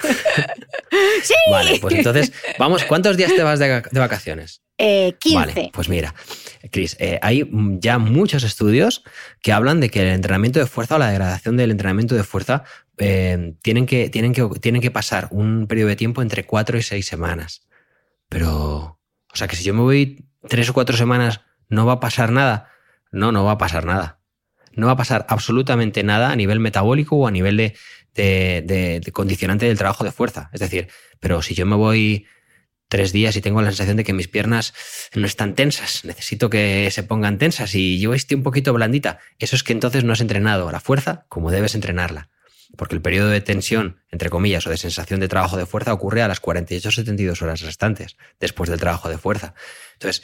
Sí. Vale, pues entonces, vamos, ¿cuántos días te vas de, de vacaciones? Eh, quince. Vale, pues mira, Cris, eh, hay ya muchos estudios que hablan de que el entrenamiento de fuerza o la degradación del entrenamiento de fuerza eh, tienen, que, tienen, que, tienen que pasar un periodo de tiempo entre cuatro y seis semanas. Pero, o sea, que si yo me voy tres o cuatro semanas, ¿no va a pasar nada? No, no va a pasar nada. No va a pasar absolutamente nada a nivel metabólico o a nivel de, de, de, de condicionante del trabajo de fuerza. Es decir, pero si yo me voy tres días y tengo la sensación de que mis piernas no están tensas, necesito que se pongan tensas y yo estoy un poquito blandita, eso es que entonces no has entrenado la fuerza como debes entrenarla. Porque el periodo de tensión, entre comillas, o de sensación de trabajo de fuerza ocurre a las cuarenta y ocho a setenta y dos horas restantes después del trabajo de fuerza. Entonces,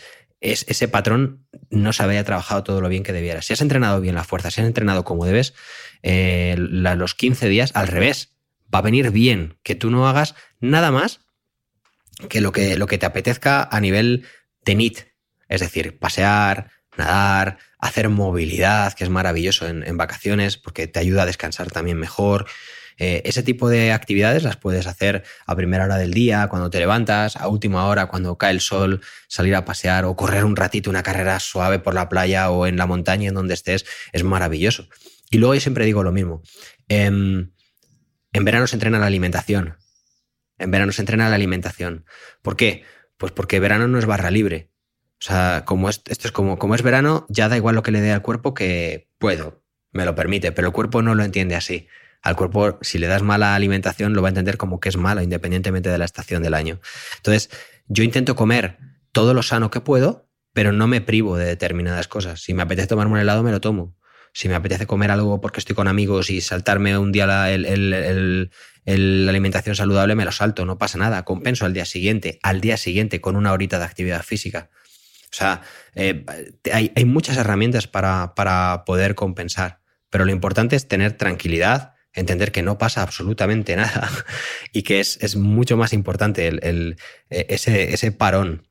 es, ese patrón no se había trabajado todo lo bien que debiera. Si has entrenado bien la fuerza, si has entrenado como debes, eh, la, los quince días, al revés, va a venir bien que tú no hagas nada más que lo que, lo que te apetezca a nivel de N I T. Es decir, pasear, nadar, hacer movilidad, que es maravilloso en, en vacaciones porque te ayuda a descansar también mejor. Eh, ese tipo de actividades las puedes hacer a primera hora del día, cuando te levantas, a última hora, cuando cae el sol, salir a pasear o correr un ratito, una carrera suave por la playa o en la montaña en donde estés, es maravilloso. Y luego yo siempre digo lo mismo. En, en verano se entrena la alimentación. En verano se entrena la alimentación. ¿Por qué? Pues porque verano no es barra libre. O sea, como es, esto es como, como es verano, ya da igual lo que le dé al cuerpo, que puedo, me lo permite, pero el cuerpo no lo entiende así. Al cuerpo, si le das mala alimentación, lo va a entender como que es malo, independientemente de la estación del año. Entonces, yo intento comer todo lo sano que puedo, pero no me privo de determinadas cosas. Si me apetece tomarme un helado, me lo tomo. Si me apetece comer algo porque estoy con amigos y saltarme un día la, el, el, el, el, la alimentación saludable, me lo salto, no pasa nada. Compenso al día siguiente, al día siguiente con una horita de actividad física. O sea, eh, hay, hay muchas herramientas para, para poder compensar, pero lo importante es tener tranquilidad, entender que no pasa absolutamente nada y que es, es mucho más importante el, el, ese, ese parón,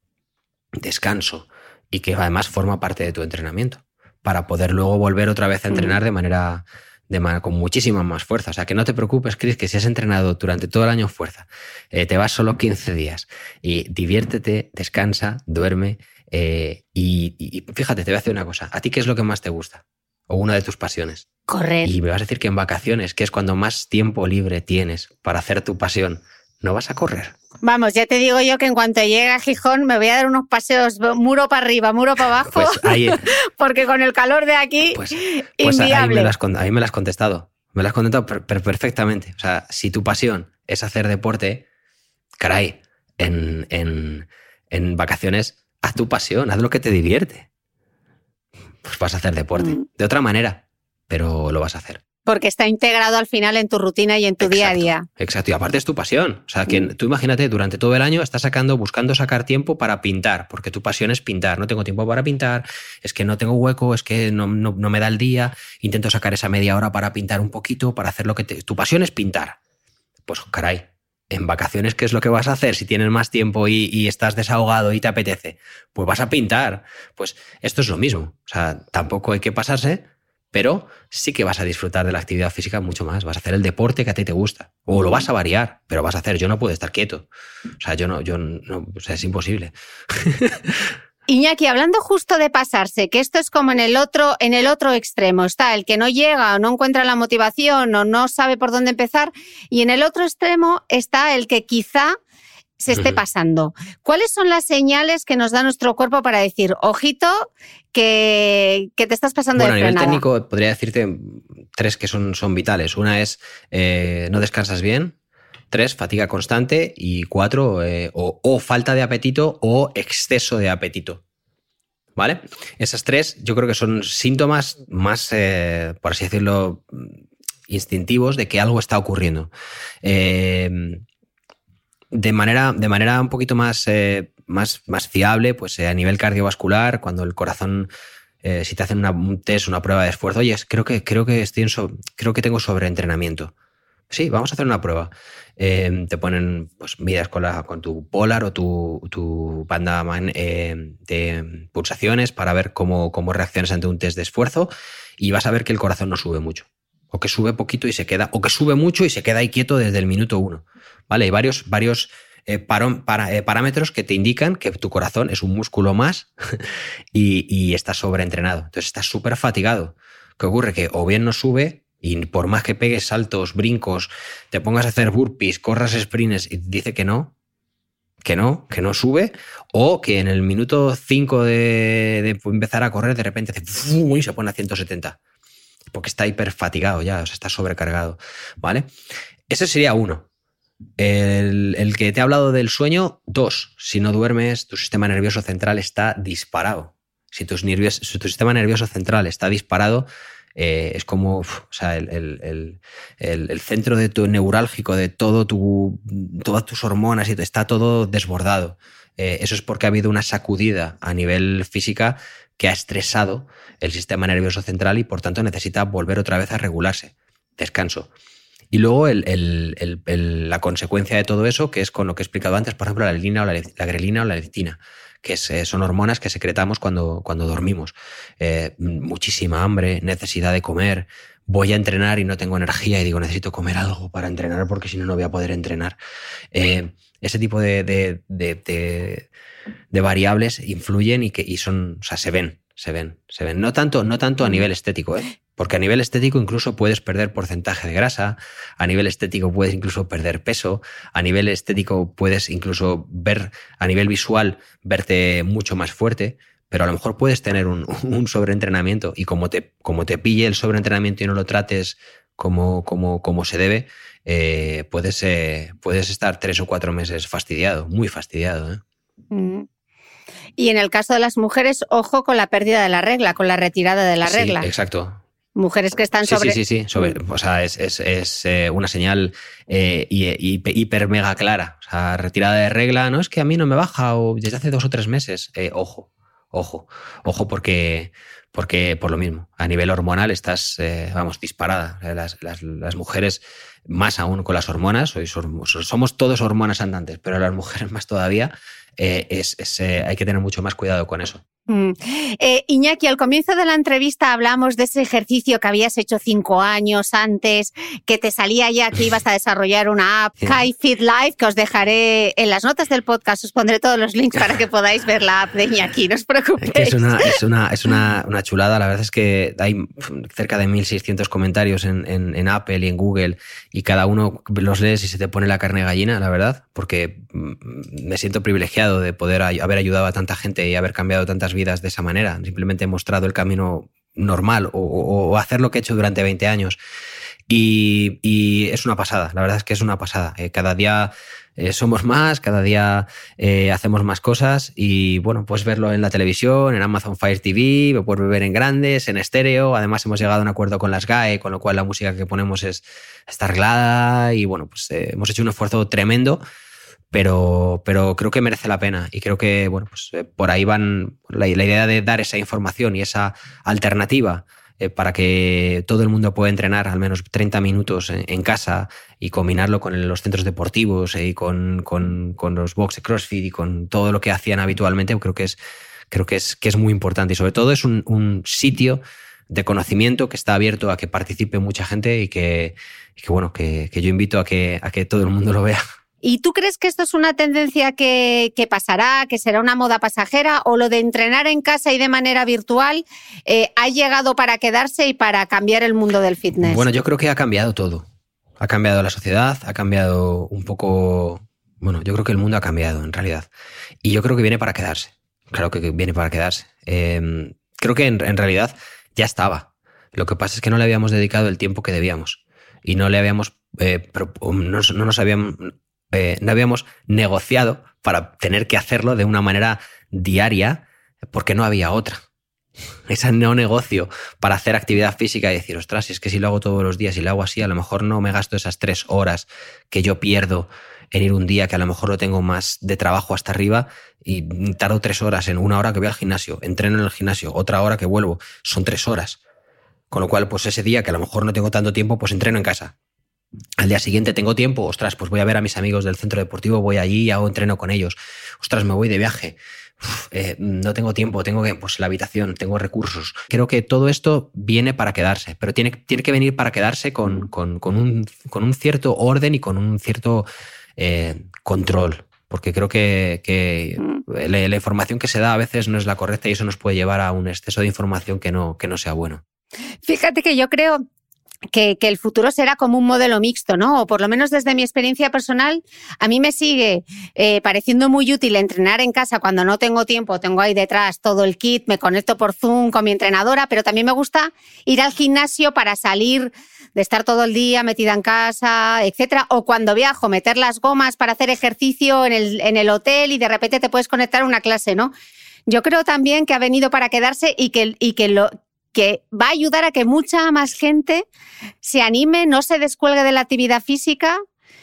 descanso, y que además forma parte de tu entrenamiento para poder luego volver otra vez a entrenar de manera, de manera con muchísima más fuerza. O sea, que no te preocupes, Chris, que si has entrenado durante todo el año fuerza, eh, te vas solo quince días y diviértete, descansa, duerme eh, y, y fíjate, te voy a decir una cosa. ¿A ti qué es lo que más te gusta? O una de tus pasiones. Correr. Y me vas a decir que en vacaciones, que es cuando más tiempo libre tienes para hacer tu pasión, no vas a correr. Vamos, ya te digo yo que en cuanto llegue a Gijón me voy a dar unos paseos muro para arriba, muro para abajo, pues ahí, porque con el calor de aquí, pues, pues inviable. Ahí me, lo has, ahí me lo has contestado. Me lo has contestado per, per, perfectamente. O sea, si tu pasión es hacer deporte, caray, en, en, en vacaciones, haz tu pasión, haz lo que te divierte. Pues vas a hacer deporte. Mm. De otra manera, pero lo vas a hacer. Porque está integrado al final en tu rutina y en tu exacto, día a día. Exacto, y aparte es tu pasión. O sea, que mm. tú imagínate, durante todo el año estás sacando, buscando sacar tiempo para pintar, porque tu pasión es pintar. No tengo tiempo para pintar, es que no tengo hueco, es que no, no, no me da el día. Intento sacar esa media hora para pintar un poquito, para hacer lo que te... Tu pasión es pintar. Pues caray, en vacaciones, ¿qué es lo que vas a hacer si tienes más tiempo y, y estás desahogado y te apetece? Pues vas a pintar. Pues esto es lo mismo. O sea, tampoco hay que pasarse, pero sí que vas a disfrutar de la actividad física mucho más. Vas a hacer el deporte que a ti te gusta. O lo vas a variar, pero vas a hacer. Yo no puedo estar quieto. O sea, yo no, yo no, o sea, es imposible. Iñaki, hablando justo de pasarse, que esto es como en el otro, en el otro extremo, está el que no llega o no encuentra la motivación o no sabe por dónde empezar, y en el otro extremo está el que quizá se esté pasando. ¿Cuáles son las señales que nos da nuestro cuerpo para decir, ojito, que, que te estás pasando bueno, de a frenada? nivel técnico podría decirte tres que son, son vitales. Una es eh, no descansas bien. Tres, fatiga constante. Y cuatro, eh, o, o falta de apetito o exceso de apetito. ¿Vale? Esas tres yo creo que son síntomas más, eh, por así decirlo, instintivos de que algo está ocurriendo. Eh, de, manera, de manera un poquito más, eh, más, más fiable, pues eh, a nivel cardiovascular, cuando el corazón... Eh, si te hacen una, un test, una prueba de esfuerzo, oye, creo que, creo que, estoy en so, creo que tengo sobreentrenamiento. Sí, vamos a hacer una prueba. Eh, te ponen, pues midas con, la, con tu Polar o tu, tu banda eh, de pulsaciones para ver cómo, cómo reaccionas ante un test de esfuerzo, y vas a ver que el corazón no sube mucho. O que sube poquito y se queda, o que sube mucho y se queda ahí quieto desde el minuto uno. ¿Vale? Hay varios, varios eh, parón, para, eh, parámetros que te indican que tu corazón es un músculo más y, y estás sobreentrenado. Entonces estás súper fatigado. ¿Qué ocurre? Que o bien no sube, y por más que pegues saltos, brincos, te pongas a hacer burpees, corras sprints y dice que no, que no, que no sube, o que en el minuto cinco de, de empezar a correr de repente hace ¡fum! Y se pone a ciento setenta, porque está hiper fatigado ya, o sea, está sobrecargado, ¿vale? Ese sería uno. El, el que te he hablado del sueño, dos. Si no duermes, tu sistema nervioso central está disparado. Si, tus nervios, si tu sistema nervioso central está disparado, Eh, es como uf, o sea, el, el, el, el centro de tu neurálgico, de todo tu, todas tus hormonas, y está todo desbordado. eh, eso es porque ha habido una sacudida a nivel física que ha estresado el sistema nervioso central y por tanto necesita volver otra vez a regularse. Descanso. Y luego el, el, el, el, la consecuencia de todo eso, que es con lo que he explicado antes, por ejemplo, la grelina o la, la, grelina o la lectina, que es, eh, son hormonas que secretamos cuando, cuando dormimos. Eh, muchísima hambre, necesidad de comer, voy a entrenar y no tengo energía y digo, necesito comer algo para entrenar porque si no, no voy a poder entrenar. Eh, ese tipo de, de, de, de, de variables influyen y, que, y son, o sea, se ven, se ven, se ven. No tanto, no tanto a nivel estético, ¿eh? Porque a nivel estético incluso puedes perder porcentaje de grasa, a nivel estético puedes incluso perder peso, a nivel estético puedes incluso ver, a nivel visual, verte mucho más fuerte, pero a lo mejor puedes tener un, un sobreentrenamiento y como te, como te pille el sobreentrenamiento y no lo trates como, como, como se debe, eh, puedes, eh, puedes estar tres o cuatro meses fastidiado, muy fastidiado, ¿eh? Mm. Y en el caso de las mujeres, ojo con la pérdida de la regla, con la retirada de la sí, regla. Exacto. Mujeres que están sí, sobre... Sí, sí, sí. Sobre, o sea, es, es, es eh, una señal eh, hiper mega clara. O sea, retirada de regla, no es que a mí no me baja o desde hace dos o tres meses. Eh, ojo, ojo, ojo porque, porque por lo mismo, a nivel hormonal estás, eh, vamos, disparada. Las, las, las mujeres, más aún con las hormonas, somos todos hormonas andantes, pero las mujeres más todavía, eh, es, es, eh, hay que tener mucho más cuidado con eso. Mm. Eh, Iñaki, al comienzo de la entrevista hablamos de ese ejercicio que habías hecho cinco años antes, que te salía ya que ibas a desarrollar una app, Kai Fit Life, que os dejaré en las notas del podcast, os pondré todos los links para que podáis ver la app de Iñaki, no os preocupéis. Es una, es una, es una, una chulada, la verdad es que hay cerca de mil seiscientos comentarios en, en, en Apple y en Google y cada uno los lees y se te pone la carne de gallina, la verdad, porque me siento privilegiado de poder haber ayudado a tanta gente y haber cambiado tantas vidas de esa manera. Simplemente he mostrado el camino normal o, o, o hacer lo que he hecho durante veinte años. Y, y es una pasada, la verdad es que es una pasada. Eh, cada día eh, somos más, cada día eh, hacemos más cosas y bueno, puedes verlo en la televisión, en Amazon Fire T V, lo puedes ver en grandes, en estéreo. Además hemos llegado a un acuerdo con las G A E, con lo cual la música que ponemos es, está arreglada y bueno, pues eh, hemos hecho un esfuerzo tremendo. Pero, pero creo que merece la pena y creo que bueno, pues, eh, por ahí van la, la idea de dar esa información y esa alternativa eh, para que todo el mundo pueda entrenar al menos treinta minutos en, en casa y combinarlo con el, los centros deportivos eh, y con, con, con los box de CrossFit y con todo lo que hacían habitualmente. Creo que es, creo que es, que es muy importante y sobre todo es un, un sitio de conocimiento que está abierto a que participe mucha gente y que, y que, bueno, que, que yo invito a que, a que todo el mundo lo vea. ¿Y tú crees que esto es una tendencia que, que pasará, que será una moda pasajera, o lo de entrenar en casa y de manera virtual eh, ha llegado para quedarse y para cambiar el mundo del fitness? Bueno, yo creo que ha cambiado todo. Ha cambiado la sociedad, ha cambiado un poco... Bueno, yo creo que el mundo ha cambiado en realidad. Y yo creo que viene para quedarse. Claro que viene para quedarse. Eh, creo que en, en realidad ya estaba. Lo que pasa es que no le habíamos dedicado el tiempo que debíamos. Y no le habíamos... Eh, no, no nos habíamos... Eh, no habíamos negociado para tener que hacerlo de una manera diaria porque no había otra. Ese no negocio para hacer actividad física y decir, ostras, si es que si lo hago todos los días y lo hago así, a lo mejor no me gasto esas tres horas que yo pierdo en ir un día que a lo mejor lo tengo más de trabajo hasta arriba y tardo tres horas en una hora que voy al gimnasio, entreno en el gimnasio, otra hora que vuelvo, son tres horas. Con lo cual, pues ese día que a lo mejor no tengo tanto tiempo, pues entreno en casa. Al día siguiente tengo tiempo, ostras, pues voy a ver a mis amigos del centro deportivo, voy allí y hago entreno con ellos. Ostras, me voy de viaje. Uf, eh, no tengo tiempo, tengo que, pues la habitación, tengo recursos. Creo que todo esto viene para quedarse, pero tiene, tiene que venir para quedarse con, con, con, un, con un cierto orden y con un cierto eh, control. Porque creo que, que la, la información que se da a veces no es la correcta y eso nos puede llevar a un exceso de información que no, que no sea bueno. Fíjate que yo creo... Que, que el futuro será como un modelo mixto, ¿no? O por lo menos desde mi experiencia personal, a mí me sigue eh, pareciendo muy útil entrenar en casa cuando no tengo tiempo, tengo ahí detrás todo el kit, me conecto por Zoom con mi entrenadora, pero también me gusta ir al gimnasio para salir de estar todo el día metida en casa, etcétera, o cuando viajo, meter las gomas para hacer ejercicio en el, en el hotel y de repente te puedes conectar a una clase, ¿no? Yo creo también que ha venido para quedarse y que, y que lo... que va a ayudar a que mucha más gente se anime, no se descuelgue de la actividad física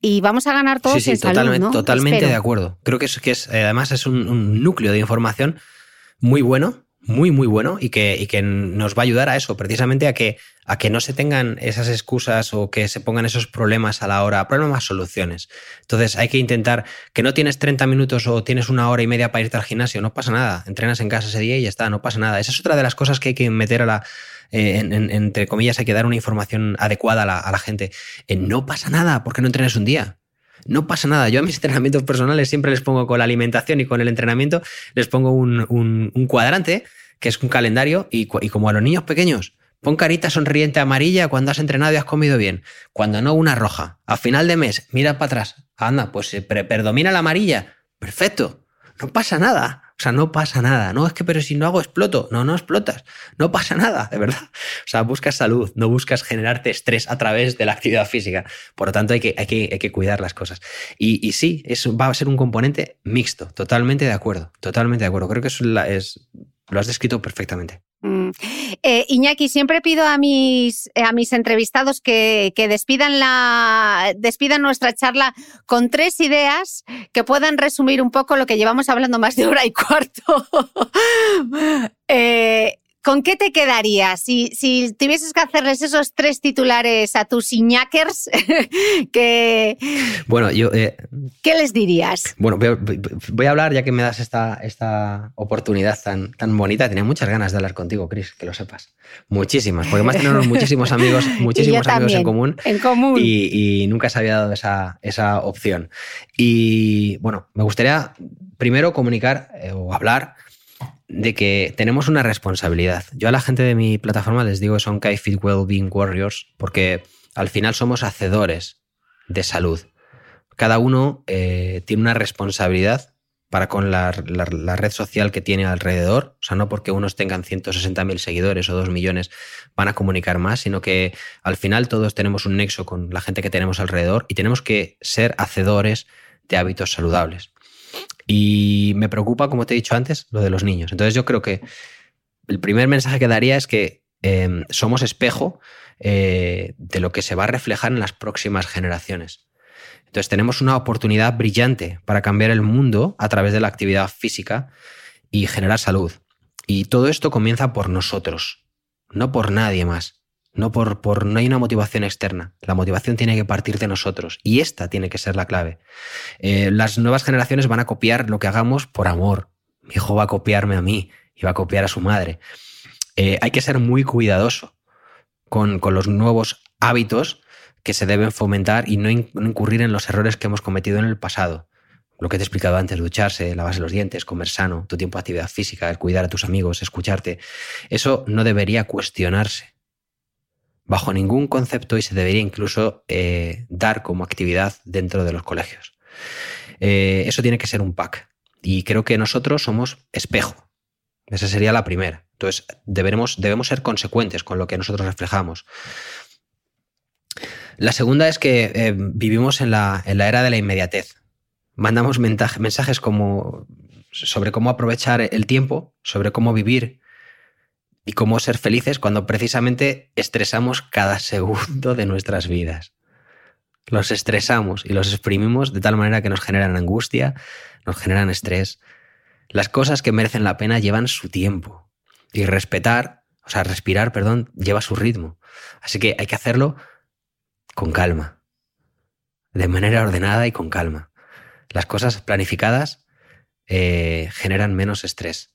y vamos a ganar todos sí, sí, en totalmente, salud, ¿no? Totalmente Espero. de acuerdo. Creo que es, que es además es un, un núcleo de información muy bueno, muy, muy bueno, y que, y que nos va a ayudar a eso, precisamente a que, a que no se tengan esas excusas o que se pongan esos problemas a la hora, problemas, soluciones. Entonces hay que intentar que no tienes treinta minutos o tienes una hora y media para irte al gimnasio, no pasa nada, entrenas en casa ese día y ya está, no pasa nada. Esa es otra de las cosas que hay que meter a la... Eh, en, en, entre comillas, hay que dar una información adecuada a la, a la gente. Eh, no pasa nada porque no entrenes un día. No pasa nada. Yo a mis entrenamientos personales siempre les pongo con la alimentación y con el entrenamiento, les pongo un, un, un cuadrante, que es un calendario, y, y como a los niños pequeños, pon carita sonriente amarilla cuando has entrenado y has comido bien. Cuando no, una roja. A final de mes, mira para atrás. Anda, pues se pre- predomina la amarilla. Perfecto. No pasa nada. O sea, no pasa nada. No, es que, pero si no hago, exploto. No, no explotas. No pasa nada, de verdad. O sea, buscas salud, no buscas generarte estrés a través de la actividad física. Por lo tanto, hay que, hay que, hay que cuidar las cosas. Y, y sí, eso va a ser un componente mixto. Totalmente de acuerdo. Totalmente de acuerdo. Creo que eso es, la, es lo has descrito perfectamente. Mm. Eh, Iñaki, siempre pido a mis, a mis entrevistados que, que despidan, la, despidan nuestra charla con tres ideas que puedan resumir un poco lo que llevamos hablando más de hora y cuarto. eh, ¿Con qué te quedarías? Si, si tuvieses que hacerles esos tres titulares a tus iñakers, que, bueno, yo, eh, ¿qué les dirías? Bueno, voy a hablar, ya que me das esta, esta oportunidad tan, tan bonita. Tenía muchas ganas de hablar contigo, Cris, que lo sepas. Muchísimas, porque más tenemos muchísimos amigos, muchísimos amigos en común. En común. Y, y nunca se había dado esa, esa opción. Y bueno, me gustaría primero comunicar eh, o hablar de que tenemos una responsabilidad. Yo a la gente de mi plataforma les digo que son K I Fit Wellbeing Warriors, porque al final somos hacedores de salud. Cada uno eh, tiene una responsabilidad para con la, la, la red social que tiene alrededor. O sea, no porque unos tengan ciento sesenta mil seguidores o dos millones van a comunicar más, sino que al final todos tenemos un nexo con la gente que tenemos alrededor y tenemos que ser hacedores de hábitos saludables. Y me preocupa, como te he dicho antes, lo de los niños. Entonces yo creo que el primer mensaje que daría es que eh, somos espejo eh, de lo que se va a reflejar en las próximas generaciones. Entonces tenemos una oportunidad brillante para cambiar el mundo a través de la actividad física y generar salud. Y todo esto comienza por nosotros, no por nadie más. No, por, por, no hay una motivación externa. La motivación tiene que partir de nosotros. Y esta tiene que ser la clave. Eh, las nuevas generaciones van a copiar lo que hagamos por amor. Mi hijo va a copiarme a mí y va a copiar a su madre. Eh, hay que ser muy cuidadoso con, con los nuevos hábitos que se deben fomentar y no, in, no incurrir en los errores que hemos cometido en el pasado. Lo que te he explicado antes, ducharse, lavarse los dientes, comer sano, tu tiempo de actividad física, el cuidar a tus amigos, escucharte. Eso no debería cuestionarse bajo ningún concepto y se debería incluso eh, dar como actividad dentro de los colegios. Eh, eso tiene que ser un pack. Y creo que nosotros somos espejo. Esa sería la primera. Entonces, deberemos, debemos ser consecuentes con lo que nosotros reflejamos. La segunda es que eh, vivimos en la, en la era de la inmediatez. Mandamos mensajes como sobre cómo aprovechar el tiempo, sobre cómo vivir y cómo ser felices cuando precisamente estresamos cada segundo de nuestras vidas. Los estresamos y los exprimimos de tal manera que nos generan angustia, nos generan estrés. Las cosas que merecen la pena llevan su tiempo. Y respetar, o sea, respirar, perdón, lleva su ritmo. Así que hay que hacerlo con calma, de manera ordenada y con calma. Las cosas planificadas eh, generan menos estrés.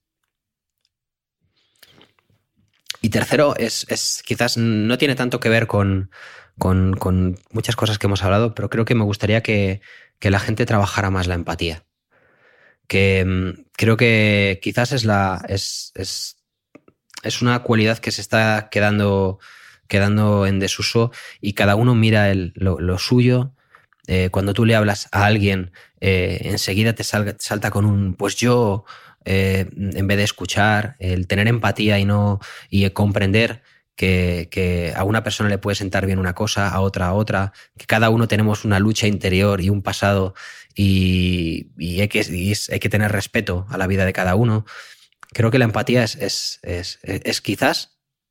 Y tercero, es, es quizás no tiene tanto que ver con, con, con muchas cosas que hemos hablado, pero creo que me gustaría que, que la gente trabajara más la empatía. Que um, creo que quizás es, la, es, es, es una cualidad que se está quedando, quedando en desuso y cada uno mira el, lo, lo suyo. Eh, cuando tú le hablas a alguien, eh, enseguida te salga, salta con un pues yo... Eh, en vez de escuchar, el tener empatía y no y comprender que, que a una persona le puede sentar bien una cosa, a otra a otra, que cada uno tenemos una lucha interior y un pasado y, y, hay, que, y es, hay que tener respeto a la vida de cada uno. Creo que la empatía es, es, es, es quizás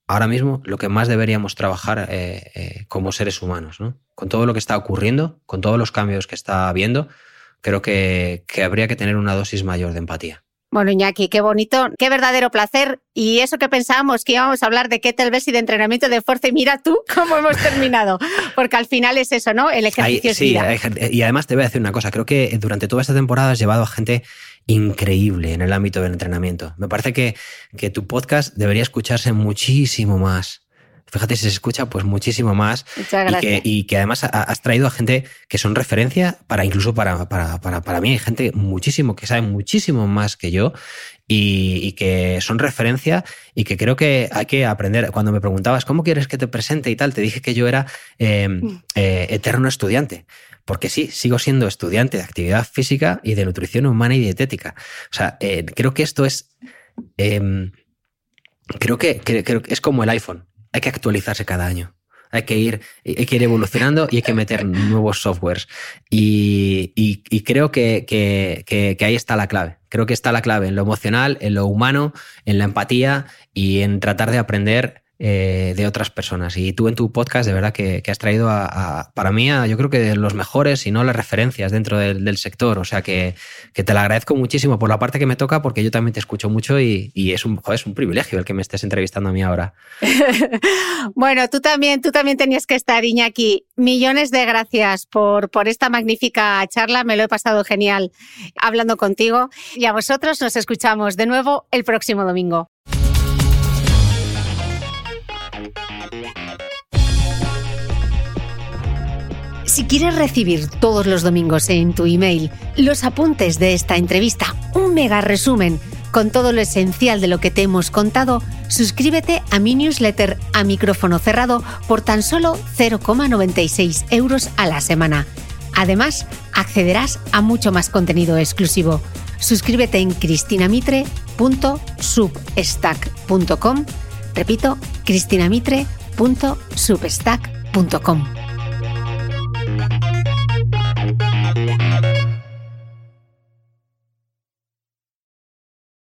ahora mismo lo que más deberíamos trabajar eh, eh, como seres humanos, ¿no? Con todo lo que está ocurriendo, con todos los cambios que está habiendo, creo que, que habría que tener una dosis mayor de empatía. Bueno, Iñaki, qué bonito, qué verdadero placer. Y eso que pensábamos que íbamos a hablar de kettlebells y de entrenamiento de fuerza, y mira tú cómo hemos terminado. Porque al final es eso, ¿no? El ejercicio hay, es sí, vida. Hay, y además te voy a decir una cosa. Creo que durante toda esta temporada has llevado a gente increíble en el ámbito del entrenamiento. Me parece que, que tu podcast debería escucharse muchísimo más. Fíjate, si se escucha pues muchísimo más. Muchas gracias. Y que, y que además has traído a gente que son referencia para incluso para, para, para, para mí. Hay gente muchísimo que sabe muchísimo más que yo y, y que son referencia y que creo que hay que aprender. Cuando me preguntabas ¿cómo quieres que te presente y tal? Te dije que yo era eh, eh, eterno estudiante. Porque sí, sigo siendo estudiante de actividad física y de nutrición humana y dietética. O sea, eh, creo que esto es... Eh, creo, que, que, creo que es como el iPhone. Hay que actualizarse cada año. Hay que ir, hay que ir evolucionando y hay que meter nuevos softwares. Y, y, y creo que, que, que, que ahí está la clave. Creo que está la clave en lo emocional, en lo humano, en la empatía y en tratar de aprender eh, de otras personas. Y tú en tu podcast, de verdad, que, que has traído a, a, para mí, a, yo creo que de los mejores, si no las referencias dentro del, del sector. O sea, que, que te lo agradezco muchísimo por la parte que me toca, porque yo también te escucho mucho y, y es, un, joder, es un privilegio el que me estés entrevistando a mí ahora. Bueno, tú también, tú también tenías que estar, Iñaki. Millones de gracias por, por esta magnífica charla. Me lo he pasado genial hablando contigo. Y a vosotros nos escuchamos de nuevo el próximo domingo. Si quieres recibir todos los domingos en tu email los apuntes de esta entrevista, un mega resumen con todo lo esencial de lo que te hemos contado, suscríbete a mi newsletter a micrófono cerrado por tan solo cero coma noventa y seis euros a la semana. Además, accederás a mucho más contenido exclusivo. Suscríbete en cristinamitre punto substack punto com. Repito, cristinamitre punto substack punto com.